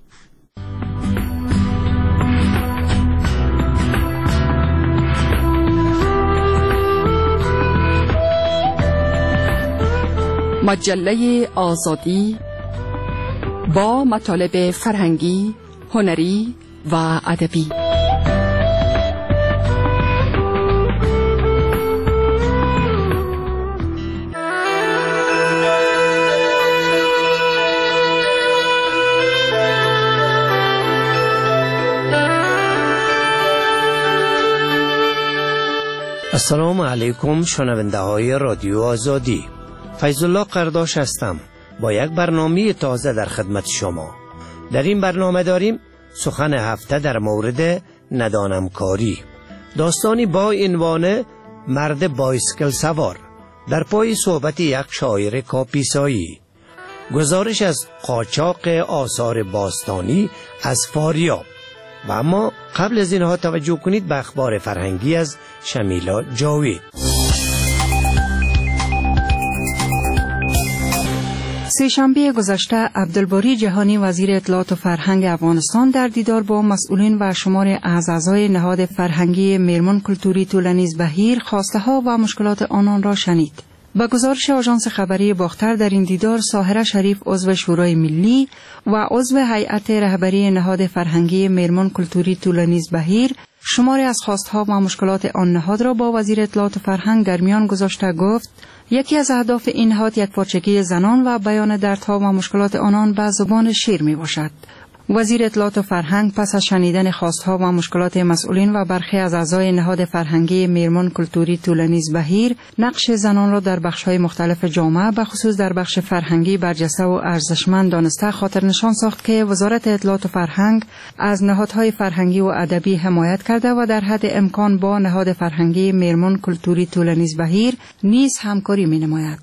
مجله آزادی با مطالب فرهنگی، هنری و ادبی. السلام علیکم شنونده های رادیو آزادی. فیض الله قرداش هستم با یک برنامه تازه در خدمت شما. در این برنامه داریم سخن هفته در مورد ندانم کاری، داستانی با عنوان مرد بایسکل سوار در پای صحبت یک شاعر کاپیسایی، گزارش از قاچاق آثار باستانی از فاریاب. و اما قبل از اینها توجه کنید به اخبار فرهنگی از شمیلا جاوید. سه‌شنبه گذشته عبدالباری جهانی وزیر اطلاعات و فرهنگ افغانستان در دیدار با مسئولین و شمار از اعضای نهاد فرهنگی میرمن کلتوری طولانیز بهیر خواسته ها و مشکلات آنان را شنید. با گزارش آژانس خبری باختر در این دیدار ساحره شریف عضو شورای ملی و عضو هیئت رهبری نهاد فرهنگی میرمن کلتوری طولانیز بهیر شماری از خواستها و مشکلات آن نهاد را با وزیر اطلاعات و فرهنگ در میان گذاشته گفت یکی از اهداف این نهاد یکپارچگی زنان و بیان دردها و مشکلات آنان به زبان شعر می باشد. وزیر اطلاعات و فرهنگ پس از شنیدن خواستها و مشکلات مسئولین و برخی از اعضای نهاد فرهنگی میرمن کلتوری طولانیز بهیر نقش زنان را در بخش‌های مختلف جامعه به خصوص در بخش فرهنگی برجسته و ارزشمند دانسته خاطر نشان ساخت که وزارت اطلاعات و فرهنگ از نهادهای فرهنگی و ادبی حمایت کرده و در حد امکان با نهاد فرهنگی میرمن کلتوری طولانیز بهیر نیز همکاری می‌نماید.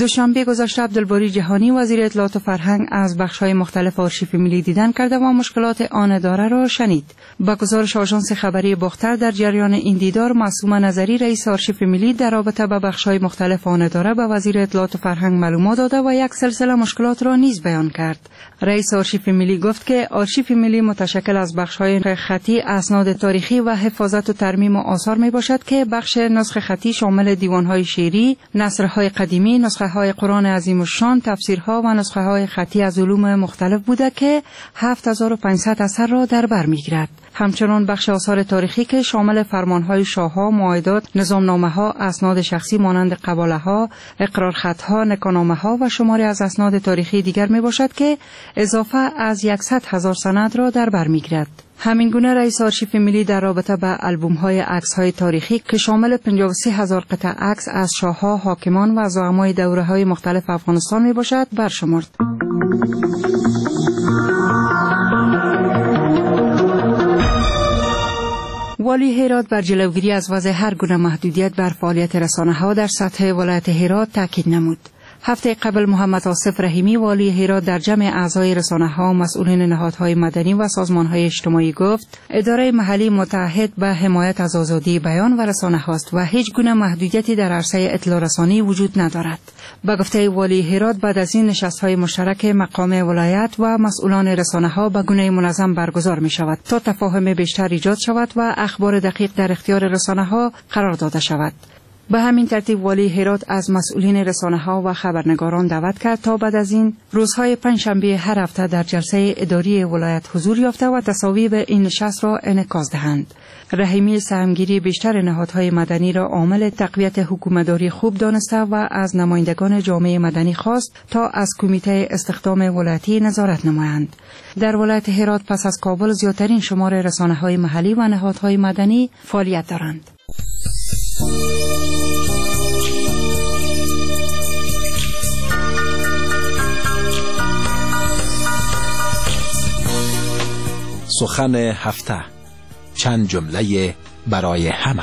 شنبه گذشته عبدالباری جهانی وزیر اطلاعات و فرهنگ از بخش‌های مختلف آرشیو ملی دیدن کرده و مشکلات آن داره را شنید. با گزارش آژانس خبری باختر در جریان این دیدار معصومه نظری رئیس آرشیو ملی در رابطه با بخش‌های مختلف آن داره به وزیر اطلاعات و فرهنگ معلومات داده و یک سلسله مشکلات را نیز بیان کرد. رئیس آرشیو ملی گفت که آرشیو ملی متشکل از بخش‌های خطی، اسناد تاریخی و حفاظت و ترمیم آثار میباشد که بخش نسخ خطی شامل دیوان‌های شعری، نثرهای قدیمی، نسخه‌های قرآن عظیم الشان، تفسیرها و نسخه‌های خطی از علوم مختلف بوده که 7500 اثر را در بر می‌گیرد. همچنان بخش آثار تاریخی که شامل فرمان‌های شاه‌ها، معاهدات، نظامنامه‌ها، اسناد شخصی مانند قباله‌ها، اقرارخطها، نکاحنامه‌ها و شماری از اسناد تاریخی دیگر میباشد که اضافه از 100,000 سند را در بر می‌گیرد. همین گونه رئیس آرشیو ملی در رابطه با آلبوم‌های عکس‌های تاریخی که شامل 53,000 قطعه عکس از شاه‌ها، حاکمان و زعمای دوره‌های مختلف افغانستان میباشد برشمرد. والی هرات بر جلوگیری از وضع هر گونه محدودیت بر فعالیت رسانه‌ها در سطح ولایت هرات تاکید نمود. هفته قبل محمد آصف رحیمی والی هرات در جمع اعضای رسانه‌ها، مسئولین نهادهای مدنی و سازمان‌های اجتماعی گفت اداره محلی متعهد به حمایت از آزادی بیان و رسانه‌ها است و هیچ گونه محدودیتی در عرصه اطلاع رسانی وجود ندارد. به گفته والی هرات بعد از این نشست‌های مشترک مقام ولایت و مسئولان رسانه‌ها به گونه منظم برگزار می‌شود تا تفاهم بیشتر ایجاد شود و اخبار دقیق در اختیار رسانه‌ها قرار داده شود. به همین ترتیب والی هرات از مسئولین رسانه‌ها و خبرنگاران دعوت کرد تا بعد از این روزهای پنجشنبه هر هفته در جلسه اداری ولایت حضور یافته و تصاویر این نشست را انعکاس دهند. رحیمی سهمگیری بیشتر نهادهای مدنی را عامل تقویت حکومتداری خوب دانسته و از نمایندگان جامعه مدنی خواست تا از کمیته استخدام ولایتی نظارت نمایند. در ولایت هرات پس از کابل زیادترین شمار رسانه‌های محلی و نهادهای مدنی فعالیت دارند. سخن هفته، چند جمله برای همه.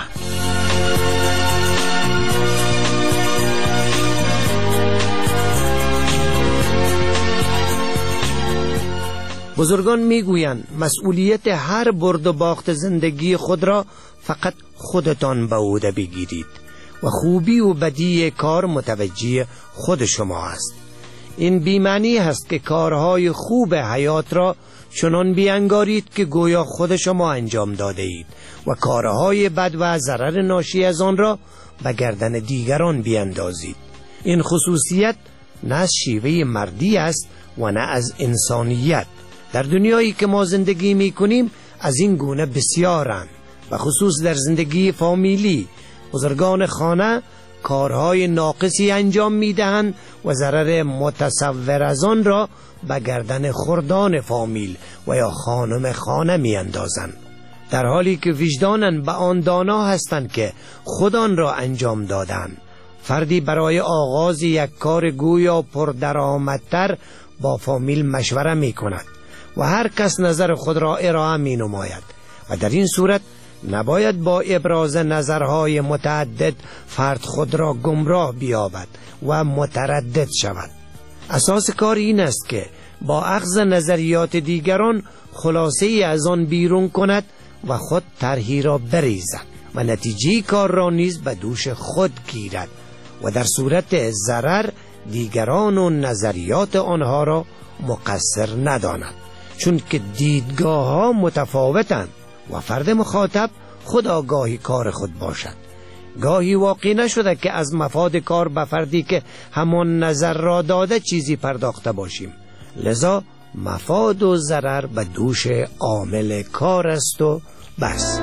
بزرگان میگویند مسئولیت هر برد و باخت زندگی خود را فقط خودتان به عهده بگیرید و خوبی و بدی کار متوجه خود شما است. این بی‌معنی هست که کارهای خوب حیات را چنان بیانگارید که گویا خود شما انجام داده اید و کارهای بد و ضرر ناشی از آن را به گردن دیگران بیاندازید. این خصوصیت نه از شیوه مردی است و نه از انسانیت. در دنیایی که ما زندگی می کنیم از این گونه بسیارند، و خصوص در زندگی فامیلی. بزرگان خانه کارهای ناقصی انجام می دهند و ضرر متصور از آن را به گردن خردان فامیل و یا خانم خانه می اندازند، در حالی که وجدانن به آن دانا هستند که خودان را انجام دادند. فردی برای آغاز یک کار گویا پردرآمدتر با فامیل مشوره می کند و هر کس نظر خود را ارائه می نماید و در این صورت نباید با ابراز نظرهای متعدد فرد خود را گمراه بیابد و متردد شود. اساس کار این است که با اخذ نظریات دیگران خلاصه ای از آن بیرون کند و خود طرحی را بریزد و نتیجه کار را نیز به دوش خود گیرد و در صورت ضرر دیگران و نظریات آنها را مقصر نداند، چون که دیدگاه ها متفاوتند و فرد مخاطب خود آگاهی کار خود باشد. گاهی واقع نشده که از مفاد کار به فردی که همان نظر را داده چیزی پرداخته باشیم، لذا مفاد و ضرر به دوش عامل کار است و بس.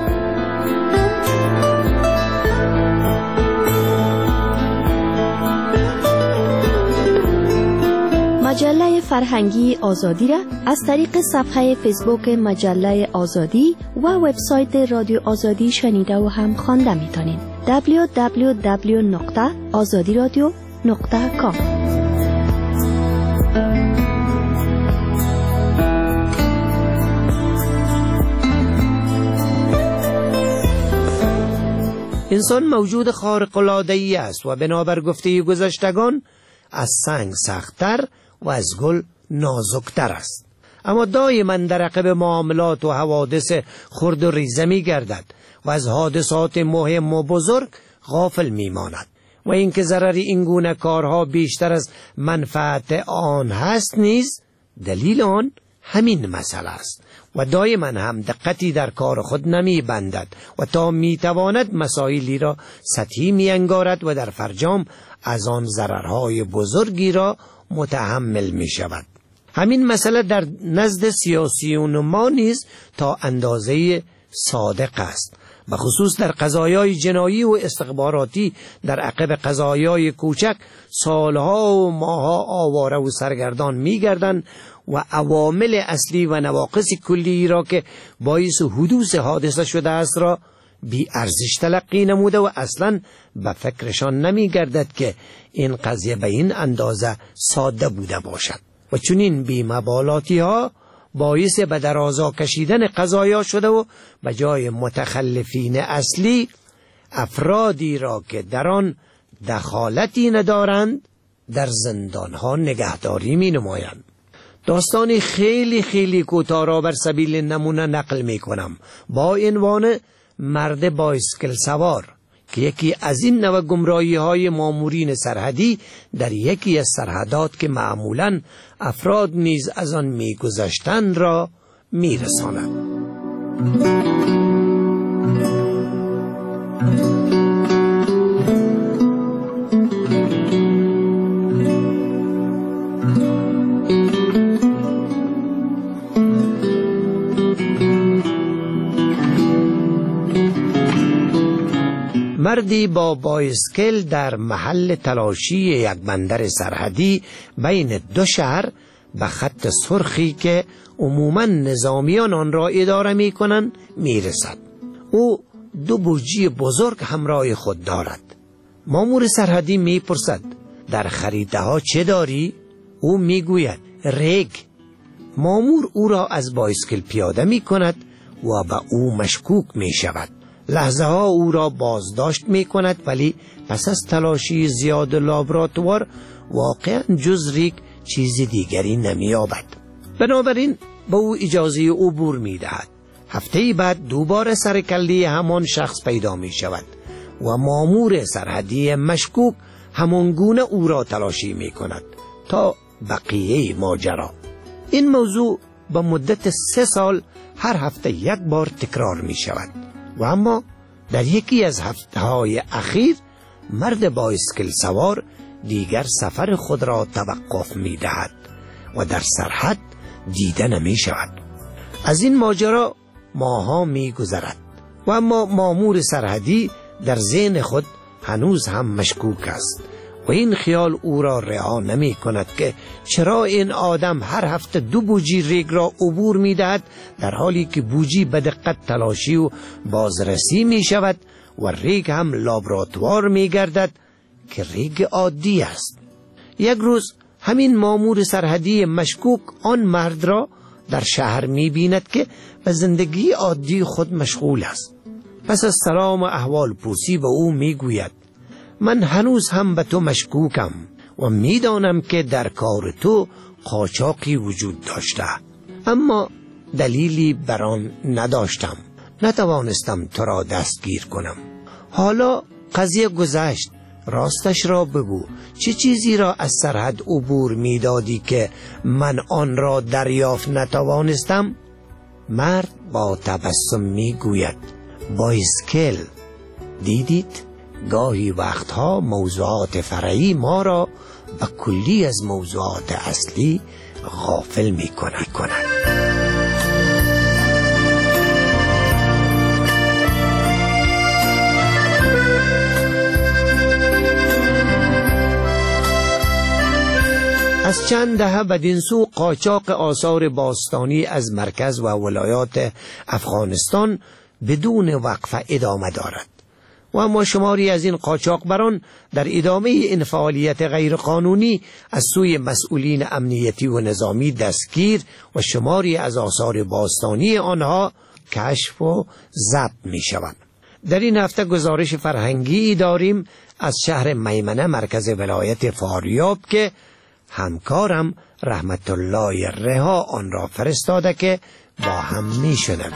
مجله فرهنگی آزادی را از طریق صفحه فیسبوک مجله آزادی و وبسایت رادیو آزادی شنیده و هم خوانده میتونید. www.azadiradio.com. انسان موجود خارق‌العاده‌ای است و بنابر گفته گذشتگان از سنگ سخت‌تر و از گل نازکتر است، اما دائما در عقب معاملات و حوادث خرد و ریزه می گردد و از حادثات مهم و بزرگ غافل می ماند و اینکه ضرر این گونه کارها بیشتر از منفعت آن هست نیز دلیل آن همین مسئله است و دائما هم دقتی در کار خود نمی بندد و تا می تواند مسائلی را سطحی می انگارد و در فرجام از آن ضررهای بزرگی را متحمل می شود. همین مسئله در نزد سیاسیون ما نیز تا اندازه صادق است، به خصوص در قضایای جنایی و استخباراتی. در عقب قضایای کوچک سالها و ماهها آواره و سرگردان می‌گردند و عوامل اصلی و نواقص کلی را که باعث حدوث حادثه شده است را بی ارزش تلقی نموده و اصلا به فکرشان نمی‌گردد که این قضیه به این اندازه ساده بوده باشد و چنین بی‌مبالاتی ها باعث به درازا کشیدن قضایا شده و به جای متخلفین اصلی افرادی را که در آن دخالتی ندارند در زندانها نگهداری می نمایند. داستانی خیلی خیلی کوتاه را بر سبیل نمونه نقل می کنم با عنوان مرد بایسکل سوار که یکی از این نوع گمراهی های مامورین سرحدی در یکی از سرحدات که معمولاً افراد نیز از آن می گذشتند را می رساند. مردی با بایسکل در محل تلاشی یک بندر سرحدی بین دو شهر به خط سرخی که عموماً نظامیان آن را اداره می کنند می رسد. او 2 بوجی بزرگ همراه خود دارد. مامور سرحدی می پرسد در خریده ها چه داری؟ او می گوید ریگ. مامور او را از بایسکل پیاده می کند و به او مشکوک می شود. لحظه ها او را بازداشت می کند ولی پس از تلاشی زیاد لابراتوار واقعا جز ریگ چیز دیگری نمی یابد. بنابراین به او اجازه عبور می دهد. هفته بعد دوباره سرکله همان شخص پیدا می شود و مامور سرحدی مشکوک همان گونه او را تلاشی می کند تا بقیه ماجرا. این موضوع به مدت 3 سال هر هفته یک بار تکرار می شود و اما در یکی از هفته‌های اخیر مرد بایسکل سوار دیگر سفر خود را توقف می دهد و در سرحد دیده نمی شود. از این ماجرا ماها می گذرد و اما مامور سرحدی در ذهن خود هنوز هم مشکوک است و این خیال او را رها نمی کند که چرا این آدم هر هفته 2 بوجی ریگ را عبور می دهد در حالی که بوجی به دقت تلاشی و بازرسی می شود و ریگ هم لابراتوار می گردد که ریگ عادی است. یک روز همین مامور سرحدی مشکوک آن مرد را در شهر می بیند که به زندگی عادی خود مشغول است. پس از سلام و احوال پرسی به او می گوید من هنوز هم به تو مشکوکم و میدانم که در کار تو قاچاقی وجود داشته، اما دلیلی بر آن نداشتم، نتوانستم تو را دستگیر کنم. حالا قضیه گذشت، راستش را بگو، چه چیزی را از سرحد عبور میدادی که من آن را دریافت نتوانستم؟ مرد با تبسم میگوید بایسکل. دیدید؟ گاهی وقتها موضوعات فرعی ما را به کلی از موضوعات اصلی غافل می کند. از چند دهه بدین سو قاچاق آثار باستانی از مرکز و ولایات افغانستان بدون وقفه ادامه دارد و اما شماری از این قاچاقبران در ادامه این فعالیت غیرقانونی از سوی مسئولین امنیتی و نظامی دستگیر و شماری از آثار باستانی آنها کشف و ضبط می شوند. در این هفته گزارش فرهنگی داریم از شهر میمنه مرکز ولایت فاریاب که همکارم رحمت الله رها آن را فرستاده که با هم میشنویم.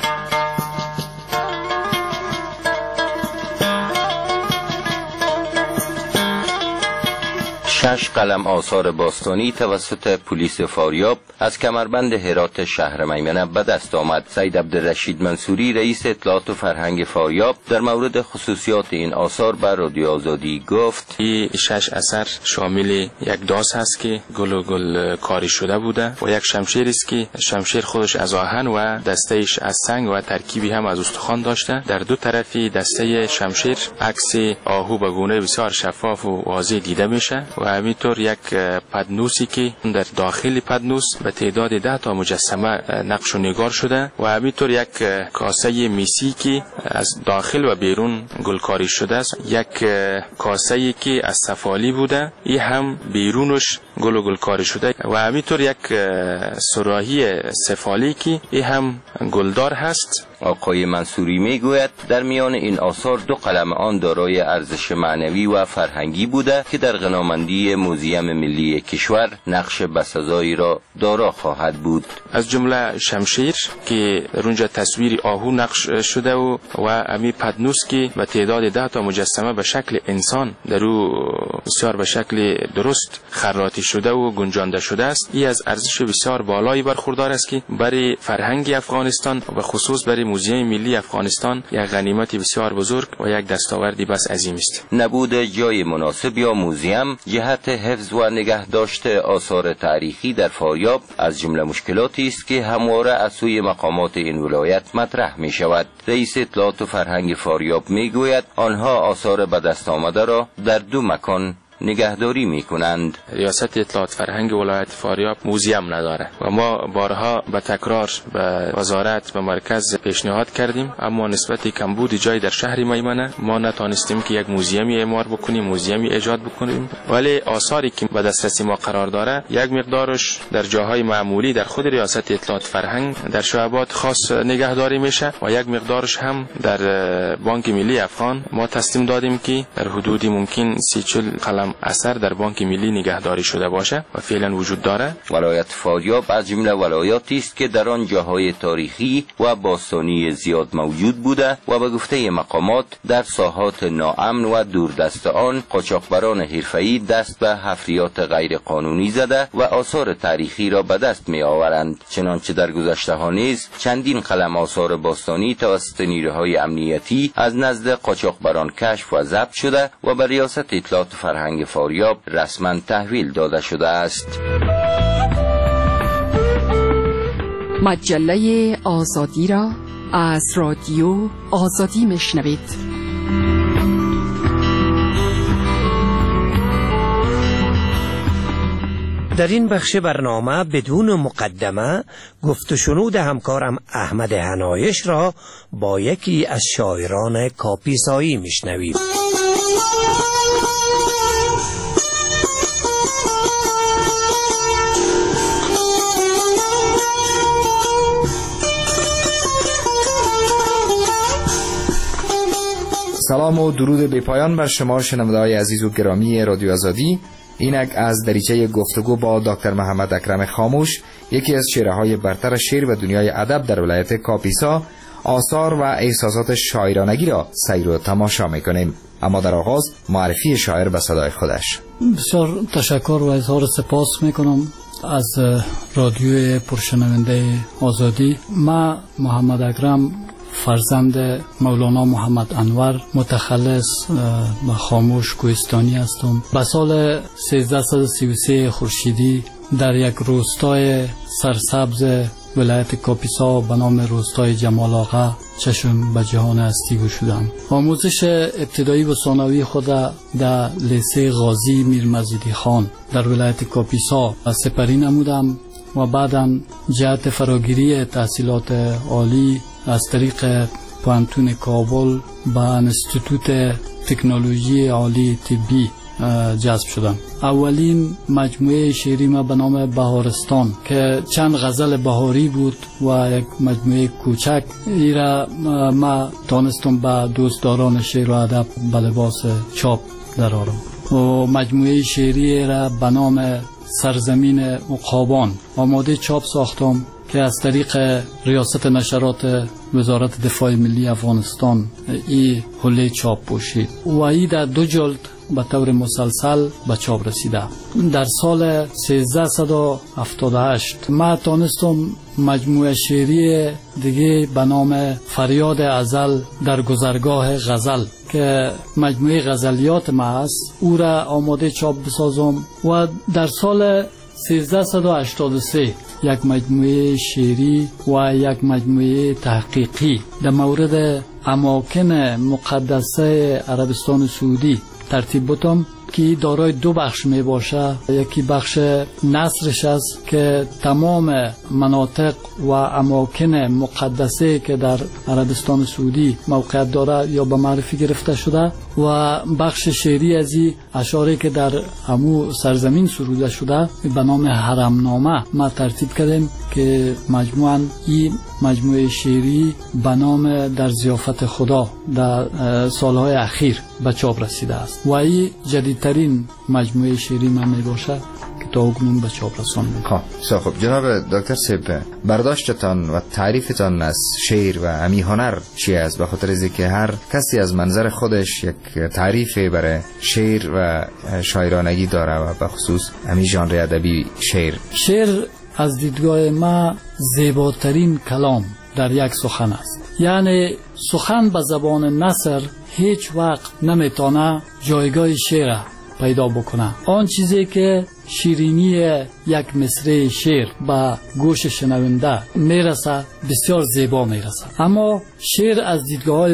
6 قلم آثار باستانی توسط پلیس فاریاب از کمربند هرات شهر میمنه به دست آمد. سید عبدالرشید منصوری رئیس اطلاعات و فرهنگ فاریاب در مورد خصوصیات این آثار به رادیو آزادی گفت: این 6 اثر شامل یک داس هست که گل کاری شده بوده و یک شمشیر است که شمشیر خودش از آهن و دستهش از سنگ و ترکیبی هم از استخوان داشته. در دو طرفی دسته شمشیر عکس آهو به گونه بسیار شفاف و واضح دیده میشه و همینطور یک پدنوسی که در داخل پدنوس به تعداد 10 تا مجسمه نقش و نگار شده و همینطور یک کاسه میسی که از داخل و بیرون گلکاری شده است. یک کاسه که از سفالی بوده، این هم بیرونش گلکاری شده و همینطور یک سراحی سفالی که این هم گلدار هست. آقای منصوری میگوید در میان این آثار 2 قلم آن دارای ارزش معنوی و فرهنگی بوده که در غنامندی موزیم ملی کشور نقش بسزایی را دارا خواهد بود. از جمله شمشیر که رونجا تصویر آهو نقش شده و امی پدنوس که به تعداد 10 تا مجسمه به شکل انسان در او بسیار به شکل درست خراطی شده و گنجانده شده است. این از ارزش بسیار بالایی برخوردار است که برای فرهنگ افغانستان و خصوص برای موزیم ملی افغانستان یک غنیمت بسیار بزرگ و یک دستاوردی بس عظیم است. نبود جای مناسب یا موزیم جهت حفظ و نگهداشت آثار تاریخی در فاریاب از جمله مشکلاتی است که همواره از سوی مقامات این ولایت مطرح می شود. رئیس اطلاعات و فرهنگ فاریاب می گوید آنها آثار به دست آمده را در 2 مکان نگهداری میکنند. ریاست اطلاعات فرهنگ ولایت فاریاب موزیم نداره و ما بارها به تکرار به وزارت و مرکز پیشنهاد کردیم، اما نسبت کمبود جای در شهر میمنه ما نتانستیم که یک موزیمی اعمار بکنیم، موزیمی ایجاد بکنیم. ولی آثاری که به دسترسی ما قرار داره یک مقدارش در جاهای معمولی در خود ریاست اطلاعات فرهنگ در شعبات خاص نگهداری میشه و یک مقدارش هم در بانک ملی افغان ما تسلیم دادیم که در حدودی ممکن 30-40 قلم اثر در بانک ملی نگهداری شده باشه و فعلا وجود داره. ولایت فاریاب از جمله ولایاتی است که در آن جاهای تاریخی و باستانی زیاد موجود بوده و به گفته مقامات در ساحات ناامن و دوردست آن قاچاقبران حرفه‌ای دست به حفریات غیر قانونی زده و آثار تاریخی را به دست می آورند. چنانچه در گذشته ها نیز چندین قلم آثار باستانی توسط نیروهای امنیتی از نزد قاچاقبران کشف و ضبط شده و به ریاست اطلاعات فرهنگ فاریاب رسما تحویل داده شده است. مجله آزادی را از رادیو آزادی میشنوید. در این بخش برنامه بدون مقدمه گفت و شنود همکارم احمد حنایش را با یکی از شاعران کاپیسایی میشنویم. سلام و درود بی پایان بر شما شنونده‌های عزیز و گرامی رادیو آزادی. اینک از دریچه گفتگو با دکتر محمد اکرم خاموش، یکی از چهره‌های برتر شعر و دنیای ادب در ولایت کاپیسا، آثار و احساسات شاعرانگی را سیر و تماشا می‌کنیم. اما در آغاز معرفی شاعر به صدای خودش. بسیار تشکر و اظهار سپاس می‌کنم از رادیوی پرشنونده آزادی. من محمد اکرم فرزند مولانا محمد انور متخلص و خاموش کوهستانی هستم. به سال 1333 خورشیدی در یک روستای سرسبز ولایت کاپیسا به نام روستای جمال آقا چشم به جهان هستی گشودم. آموزش ابتدایی و ثانوی خود در لیسه غازی میرمزیدی خان در ولایت کاپیسا سپری نمودم و بعداً جهت فراگیری تحصیلات عالی از طریق پوهنتون کابل به انستیتوت تکنولوژی عالی طبی جذب شدم. اولین مجموعه شعری ما به نام بهارستان که چند غزل بهاری بود و یک مجموعه کوچک، ایرا ما تانستم به دوستداران شعر و ادب به لباس چاپ درآورم. و مجموعه شعری را به نام سرزمین عقابان آماده چاپ ساختم که از طریق ریاست نشرات وزارت دفاع ملی افغانستان این حله چاپ باشید و این در 2 جلد به طور مسلسل به چاپ رسیده. در سال 1378 ما تانستم مجموعه شعری دیگه به نام فریاد ازل در گذرگاه غزل که مجموعه غزلیات ما است او را آماده چاپ بسازم و در سال 1383 یک مجموعه شعری و یک مجموعه تحقیقی در مورد اماکن مقدسه عربستان سعودی ترتیب بودم که دارای 2 بخش می باشه. یکی بخش نثرش است که تمام مناطق و اماکن مقدسه که در عربستان سعودی موقعیت داره یا به معرفی گرفته شده و بخش شعری از این اشعاری که در همو سرزمین سروده شده به نام حرمنامه ما ترتیب کردیم که مجموعاً این مجموعه شعری به نام در ضیافت خدا در سالهای اخیر به چاپ رسیده است و این جدیدترین مجموعه شعری من می باشد که تا اکنون به چاپ رسانده. خب جناب دکتر سیب، برداشتتان و تعریفتان از شعر و امی هنر چی است؟ به خاطر اینکه هر کسی از منظر خودش یک تعریفی برای شعر و شاعرانگی داره و به خصوص امی ژانر ادبی شعر از دیدگاه ما زیباترین کلام در یک سخن است. یعنی سخن به زبان نثر هیچ وقت نمیتونه جایگاه شعر پیدا بکنه. آن چیزی که شیرینی یک مصرع شعر به گوش شنونده میرسه بسیار زیبا میرسه، اما شعر از دیدگاه‌های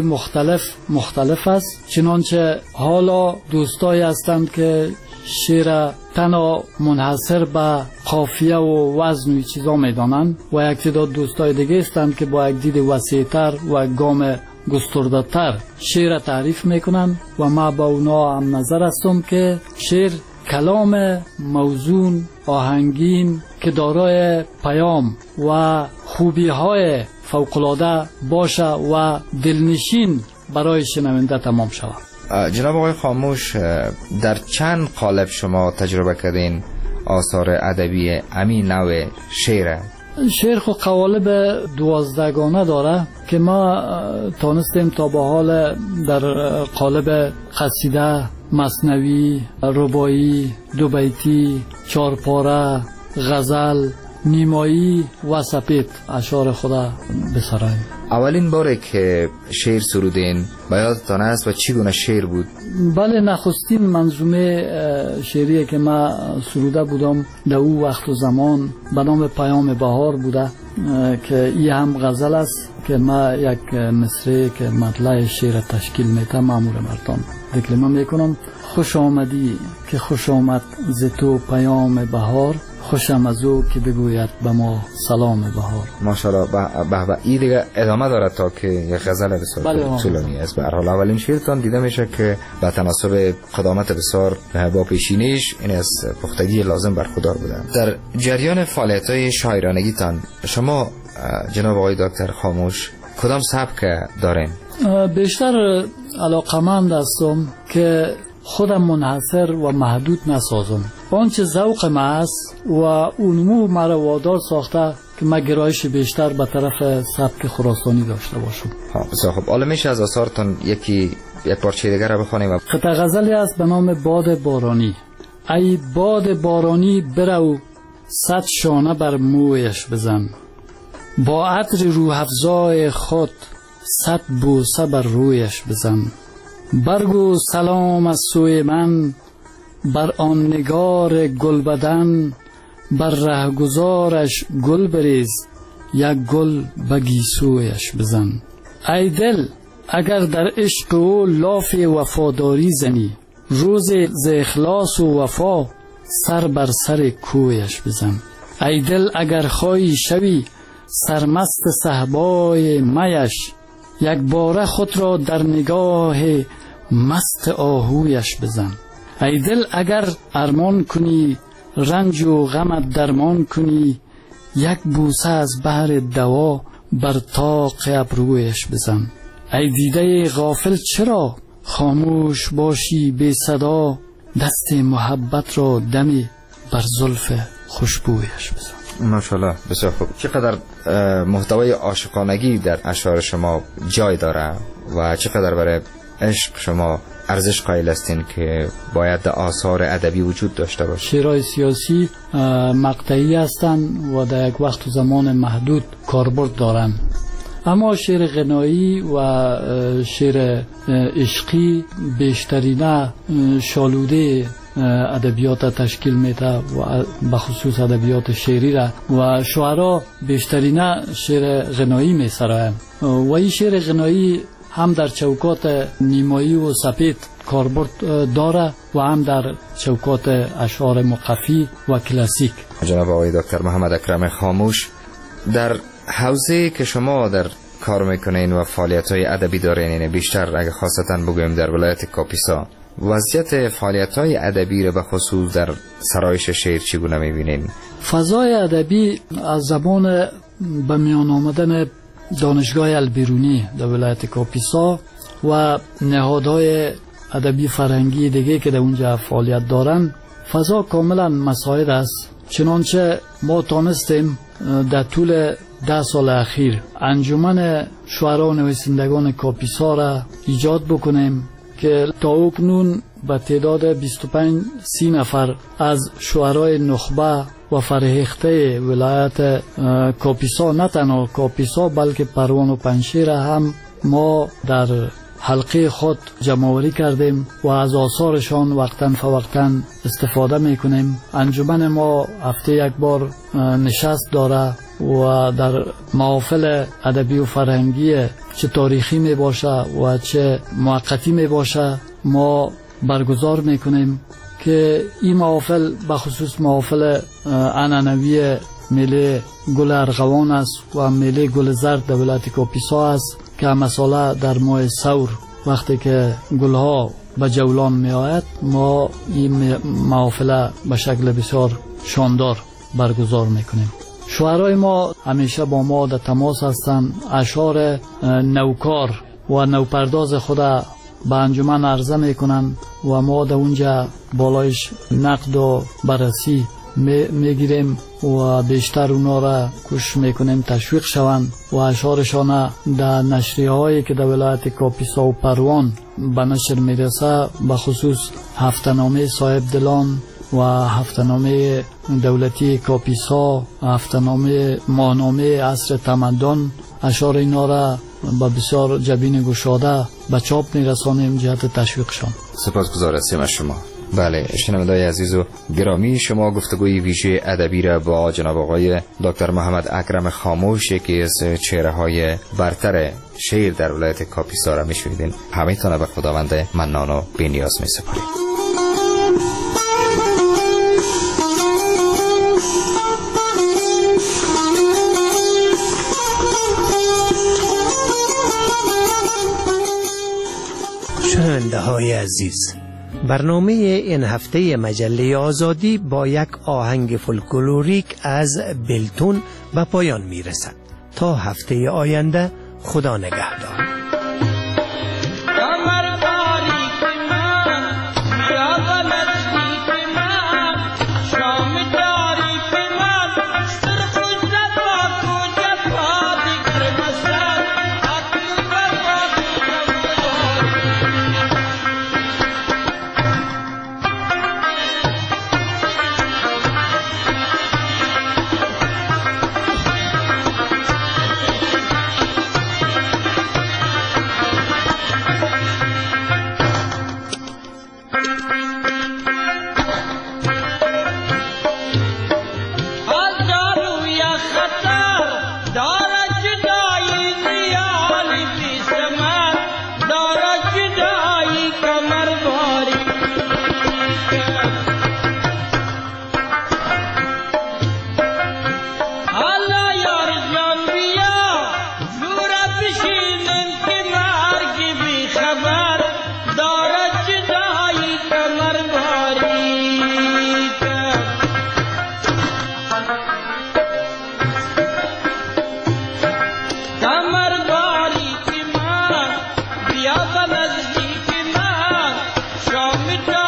مختلف است. چنانچه حالا دوستایی هستند که شعر تنها منحصر به قافیه و وزن و چیزا میدانند و یک تعداد دوستای دیگه هستند که با یک دید وسیع‌تر و گام گسترده‌تر شعر تعریف میکنند و ما با اونا هم نظر هستم که شعر کلام موزون آهنگین که دارای پیام و خوبی‌های فوق‌العاده باشه و دلنشین برای شنونده تمام شود. جناب آقای خاموش، در چند قالب شما تجربه کردین آثار ادبی امی نوع شعر؟ شعر خود قوالب 12 گانه داره که ما تانستیم تا به حال در قالب قصیده، مثنوی، رباعی، 2 بیتی، 4 پاره، غزل، نیمایی و سپید اشعار خدا بسراییم. اولین باره که شعر سرودین با یادتان است و چی گونه شعر بود؟ بله، نخستین منظومه شعری که ما سروده بودم در او وقت و زمان به نام پیام بهار بوده که این هم غزل است که ما یک مصرع که مطلع شعر تشکیل میده معمول مردان دکلمه میکنم. خوش آمدی که خوش آمد ز تو پیام بهار، خوشم از او که بگوید به ما سلام بهار. ماشاءالله. به این دیگه ادامه داره تا که یک غزل بسیار طولانی است. به هر حال اولین شعرتان دیده میشه که به تناسب قدامت بسیار با پیشینیش این از پختگی لازم برخوردار بودن. در جریان فعالیت‌های شاعرانگیتان شما جناب آقای دکتر خاموش کدام سبک دارین؟ بیشتر علاقمند هستم که خودم منحصر و محدود نسازم. آنچه ذوق ما است و اونمو مرا وادار ساخته که ما گرایش بیشتر به طرف سبک خراسانی داشته باشم. بسیار خوب. حالا میشه از آثارتان یک پارچه دیگر را بخوانیم؟ قطعه غزلی است به نام باد بارانی. ای باد بارانی برو 100 شانه بر مویش بزن، با عطر روح افزای خود 100 بوسه بر رویش بزن. برگو سلام از سوی من بر آن نگار گل بدن، بر رهگذارش گل بریز یک گل به گیسویش بزن. ای دل اگر در عشق او لاف وفاداری زنی، روز ز اخلاص و وفا سر بر سر کویش بزن. ای دل اگر خواهی شوی سرمست صحبای میش، یک باره خود را در نگاه مست آهویش بزن. ای دل اگر ارمان کنی رنج و غمت درمان کنی، یک بوسه از بحر دوا بر طاق ابرویش بزن. ای دیده غافل چرا خاموش باشی بی صدا، دست محبت را دمی بر زلف خوشبویش بزن. ماشاءالله بسیار خوب. چقدر محتوای عاشقانگی در اشعار شما جای داره و چقدر برای عشق شما ارزش قائل هستین که باید در آثار ادبی وجود داشته باشه. شعرهای سیاسی مقطعی هستند و در یک وقت و زمان محدود کاربرد دارند، اما شعر غنایی و شعر عشقی بیشترینه شالوده ادبیات تشکیل میده و بخصوص ادبیات شعری را، و شعرا بیشترینه شعر غنایی میسرایند و این شعر غنایی هم در چوکات نیمایی و سپید کاربرد داره و هم در چوکات اشعار مقفی و کلاسیک. جناب آقای دکتر محمد اکرم خاموش، در حوزه که شما در کار میکنین و فعالیت‌های ادبی دارین، بیشتر اگه خاصتا بگویم در ولایت کاپیسا، وضعیت فعالیت‌های ادبی را به خصوص در سرایش شعر چگونه می‌بینین؟ فضای ادبی از زبان به میان آمدن دانشگاه البیرونی در ولایت کاپیسا و نهادهای ادبی فرهنگی دیگه که در اونجا فعالیت دارن، فضا کاملا مساعد است. چنانچه ما تانستیم در طول 10 سال اخیر انجمن شعرا و نویسندگان کاپیسا را ایجاد بکنیم که تا اکنون به تعداد 25-30 نفر از شعرای نخبه و فرهیخته ولایت کاپیسا، نه تنها کاپیسا بلکه پروان و پنشیر هم ما در حلقه خود جمع‌آوری کردیم و از آثارشان وقتاً فوقتاً استفاده میکنیم. انجمن ما هفته یک بار نشست داره و در محافل ادبی و فرهنگی چه تاریخی می باشه و چه موقتی می باشه ما برگزار میکنیم که این محافل بخصوص محافل عنعنوی میله گل ارغوان است و میله گل زرد در ولایت کاپیسا است که مثلا در ماه ثور وقتی که گلها به جولان می آید ما این محافل به شکل بسیار شاندار برگزار میکنیم. شعرای ما همیشه با ما در تماس هستند، اشعار نوکار و نوپرداز خود به انجمن عرضه میکنند و ما در اونجا بالایش نقد و بررسی میگیریم و بیشتر اونا را کوشش میکنیم تشویق شوند و اشعارشان در نشریه هایی که در ولایت کاپیسا و پروان به نشر میرسه، به خصوص هفته‌نامه صاحب دلان و هفته‌نامه دولتی کاپیسا، هفته‌نامه ماهنامه عصر تمدن، اشعار اینا را با بسیار جبین گشاده به چاپ میرسانیم جهت تشویقشان. سپاسگزار هستیم از شما. بله، شنوندگان عزیز و گرامی، شما گفتگوی ویژه ادبی را با جناب آقای دکتر محمد اکرم خاموش، یکی از چهره‌های برتر شعر در ولایت کاپیسا را میشنیدین. همه‌تان به خداوند منان و بی‌نیاز می‌سپاریم. شنونده های عزیز، برنامه این هفته مجله آزادی با یک آهنگ فولکلوریک از بلتون به پایان می رسد. تا هفته آینده، خدا نگهدار. دارد جدایی کم with